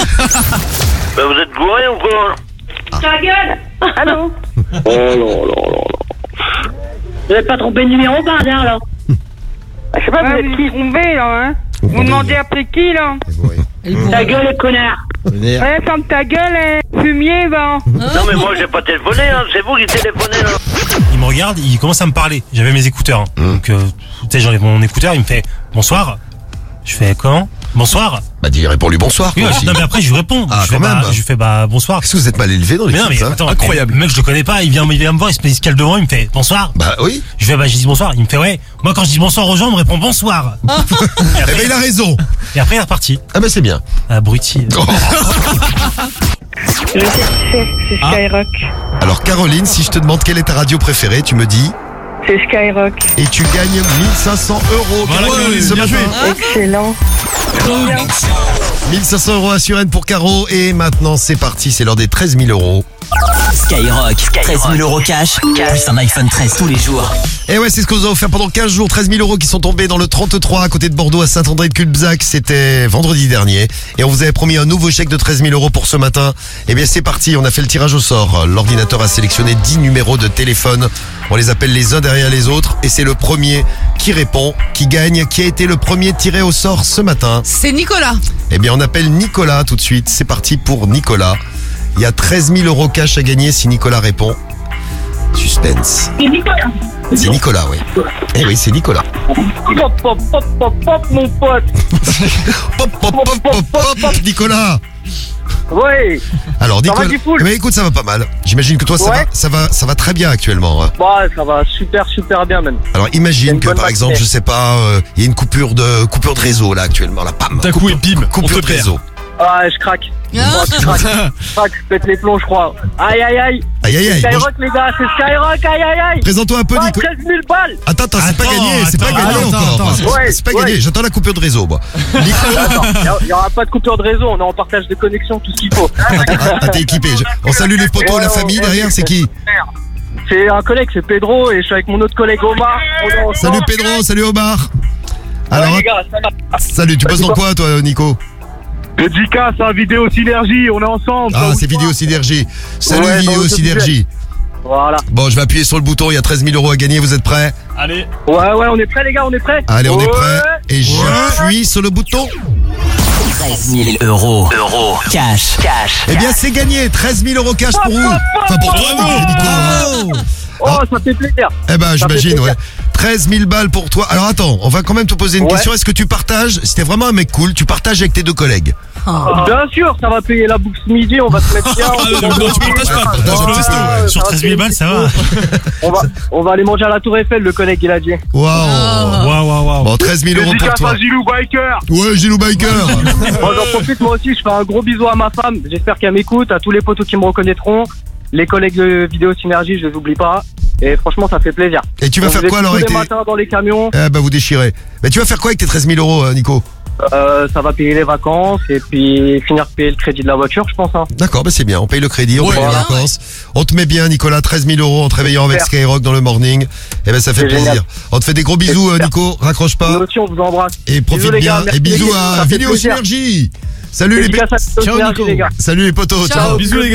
Bah vous êtes gouré ou quoi? Ta gueule. Allô? Oh là là là là. Vous n'avez pas trompé de numéro par hasard, là? Je sais pas, vous êtes qui? trompez là, hein. Vous demandez après qui là? Ta gueule, les connards. Ouais, ferme ta gueule, hein. Fumier, va. Non mais moi j'ai pas téléphoné, hein. C'est vous qui téléphonez là. Il me regarde, il commence à me parler. J'avais mes écouteurs. hein. Donc, euh, tu sais, j'enlève mon écouteur, il me fait bonsoir. Je fais comment? Bonsoir. Bah dis, réponds-lui bonsoir. Oui, Quoi, aussi. non, mais après, je lui réponds. Ah, je, fais, quand bah, même. je lui fais bah bonsoir. Est-ce que vous êtes mal élevé dans les Mais non, mais films, ça attends, Incroyable. Le mec, je le connais pas, il vient, il vient me voir, il se, il se cale devant, il me fait bonsoir. Bah oui. Je fais bah, j'ai dit bonsoir. Il me fait ouais. Moi, quand je dis bonsoir aux gens, on me répond bonsoir. et, Eh après, ben il a raison. et après, il est reparti. Ah bah c'est bien. Abruti. Oh. Je sais qui c'est, c'est Ah. Skyrock. Alors Caroline, si je te demande quelle est ta radio préférée, tu me dis C'est Skyrock. et tu gagnes mille cinq cents euros. Voilà, Caroline, Caroline, ce bien matin. joué. Excellent. mille cinq cents euros à Suresnes pour Caro. Et maintenant c'est parti, c'est l'heure des treize mille euros. Skyrock, treize mille euros cash, plus un iPhone treize tous les jours. Et ouais, c'est ce qu'on vous a offert pendant quinze jours. treize mille euros qui sont tombés dans le trente-trois à côté de Bordeaux à Saint-André-de-Cubzac. C'était vendredi dernier. Et on vous avait promis un nouveau chèque de treize mille euros pour ce matin. Eh bien c'est parti, on a fait le tirage au sort. L'ordinateur a sélectionné dix numéros de téléphone. On les appelle les uns derrière les autres. Et c'est le premier qui répond, qui gagne, qui a été le premier tiré au sort ce matin. C'est Nicolas. Eh bien on appelle Nicolas tout de suite. C'est parti pour Nicolas. Il y a treize mille euros cash à gagner si Nicolas répond. Suspense. C'est Nicolas. C'est Nicolas, oui. Eh oui, c'est Nicolas. Pop, pop, pop, pop, pop, mon pote. Pop, pop, pop, pop, pop, Nicolas. Ouais. Alors, Ça Nicolas. va, du full Eh ben, écoute, ça va pas mal. J'imagine que toi, ça, Ouais. va, ça, va, ça va très bien actuellement. hein. Bah, ça va super, super bien, même. Alors, C'est imagine une que, bonne par exemple, matinée. je sais pas, euh, il y a une coupure de, coupure de réseau, là, actuellement. Là, pam. D'un coup et bim, on Coupure te de perd. réseau. Ah, je craque. Ah. Oh, je craque. Je craque, je pète les plombs, je crois. Aïe, aïe, aïe. Aïe, aïe, aïe. C'est Bon, Skyrock, les gars, c'est Skyrock, aïe, aïe, aïe. Présente-toi un peu, Ah, Nico. treize mille balles. Attends, attends, c'est pas Attends, gagné, c'est pas attends, gagné attends, encore. attends. C'est- Ouais, c'est pas ouais. gagné, j'attends la coupure de réseau, moi. Nico, Attends, il n'y aura pas de coupure de réseau, on est en partage de connexion, tout ce qu'il faut. ah, ah, t'es équipé. Je- On salue les potos, Ouais, la on- famille on- derrière, c'est qui? C'est un collègue, c'est Pedro, et je suis avec mon autre collègue Omar. On est ensemble. Salut Pedro, salut Omar. Alors, Ouais, les gars, ça va. salut, tu bosses dans quoi, toi, Nico? Dédicace à Vidéo Synergie, on est ensemble. Ah, c'est Vidéo Synergie. Salut Ouais, Vidéo dans le Synergie. Voilà. Bon, je vais appuyer sur le bouton, il y a treize mille euros à gagner, vous êtes prêts? Allez. Ouais, ouais, on est prêts, les gars, on est prêts. Allez, on est Ouais. prêts. Et j'appuie sur le bouton. treize mille euros, euros, cash, cash. Eh bien, c'est gagné. treize mille euros cash pour vous. Enfin, pour toi, Nico. Oh, ça fait plaisir. Eh ben, Ça fait j'imagine, plaisir. ouais. treize mille balles pour toi. Alors, attends, on va quand même te poser une Ouais. question. Est-ce que tu partages, si t'es vraiment un mec cool, tu partages avec tes deux collègues? Bien sûr, ça va payer la bouffe ce midi, on va se mettre bien. Ah, non, non, tu partages pas, partage Ouais, le testo. ouais, Sur ça va treize mille payer balles, ça va. On va, on va aller manger à la Tour Eiffel, le collègue, il a dit. Waouh. Waouh, waouh, waouh. Bon, treize mille euros pour Dédicace toi. à Gilou Biker. Ouais, Gilou Biker. Bon, j'en profite, moi aussi, je fais un gros bisou à ma femme. J'espère qu'elle m'écoute, à tous les potos qui me reconnaîtront. Les collègues de Vidéo Synergie, je les oublie pas. Et franchement, ça fait plaisir. Et tu vas On faire vous quoi écoute alors tous avec les tes... matins dans les camions. Eh ben, vous déchirez. Mais tu vas faire quoi avec tes treize mille euros, euh, Nico? Euh, ça va payer les vacances et puis finir de payer le crédit de la voiture, je pense. Hein. D'accord, bah c'est bien. On paye le crédit, on Ouais, paye les voilà. vacances. On te met bien, Nicolas, treize mille euros en te réveillant avec Super. Skyrock dans le morning. Eh ben, ça fait C'est plaisir. génial. On te fait des gros bisous, euh, Super. Nico. Raccroche pas. Nous aussi, on vous embrasse. Et profite Bisous, les bien. gars, merci, Et bisous les gars. à Ça fait Vidéo plaisir. Synergie. Salut les, Dédicace à Vidéo Ciao, Synergie, Nico. les gars. Salut les potos. Ciao. Ciao. Bisous les gars.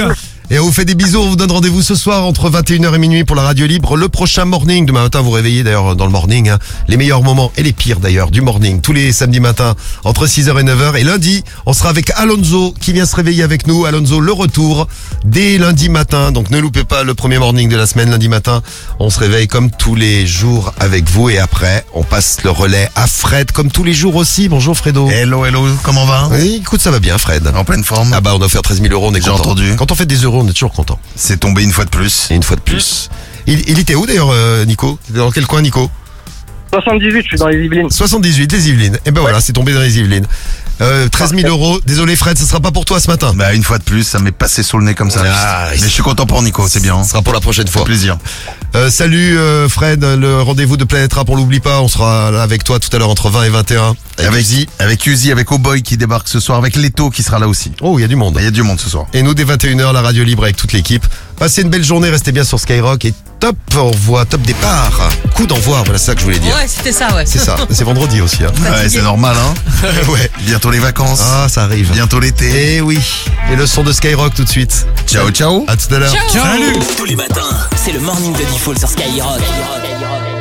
Et on vous fait des bisous, on vous donne rendez-vous ce soir entre vingt et une heures et minuit pour la radio libre. Le prochain morning, demain matin vous réveillez d'ailleurs dans le morning, hein. Les meilleurs moments et les pires d'ailleurs du morning, tous les samedis matins entre six heures et neuf heures. Et lundi, on sera avec Alonso qui vient se réveiller avec nous. Alonso, le retour dès lundi matin, donc ne loupez pas le premier morning de la semaine. Lundi matin, on se réveille comme tous les jours avec vous et après, on passe le relais à Fred comme tous les jours aussi. Bonjour Fredo. Hello, hello, comment va? Oui, écoute, ça va bien Fred. En pleine forme. Ah bah on a offert treize mille euros, on est J'ai content. entendu. Quand on fait des euros, on est toujours content. C'est tombé une fois de plus. Et une fois de plus. Il, il était où d'ailleurs, euh, Nico? Dans quel coin, Nico? soixante-dix-huit, je suis dans les Yvelines. soixante-dix-huit, les Yvelines. Et ben voilà, c'est tombé dans les Yvelines. Euh, treize mille euros. Désolé Fred, ce sera pas pour toi ce matin. Bah une fois de plus, ça m'est passé sous le nez comme ça. Ah, mais je suis content pour Nico, c'est bien. Ce sera pour la prochaine fois. Plaisir. Euh, salut euh, Fred, le rendez-vous de Planète Rap, on l'oublie pas, on sera là avec toi tout à l'heure entre vingt et vingt et un. Avec, Avec Uzi. avec Uzi, avec O'Boy qui débarque ce soir, avec Leto qui sera là aussi. Oh, il y a du monde. Il y a du monde ce soir. Et nous, dès vingt et une heures, la radio libre avec toute l'équipe. Passez une belle journée, restez bien sur Skyrock et top envoi, top départ. Coup d'envoi, voilà ça que je voulais dire. Ouais, c'était ça, ouais. C'est ça, c'est vendredi aussi. Hein. Ouais, c'est normal, hein. Ouais. Bientôt les vacances. Ah, ça arrive. Bientôt l'été. Eh oui. Et le son de Skyrock tout de suite. Ciao, ciao. À tout à l'heure. Ciao. Salut. Tous les matins, c'est le morning de Default sur Skyrock.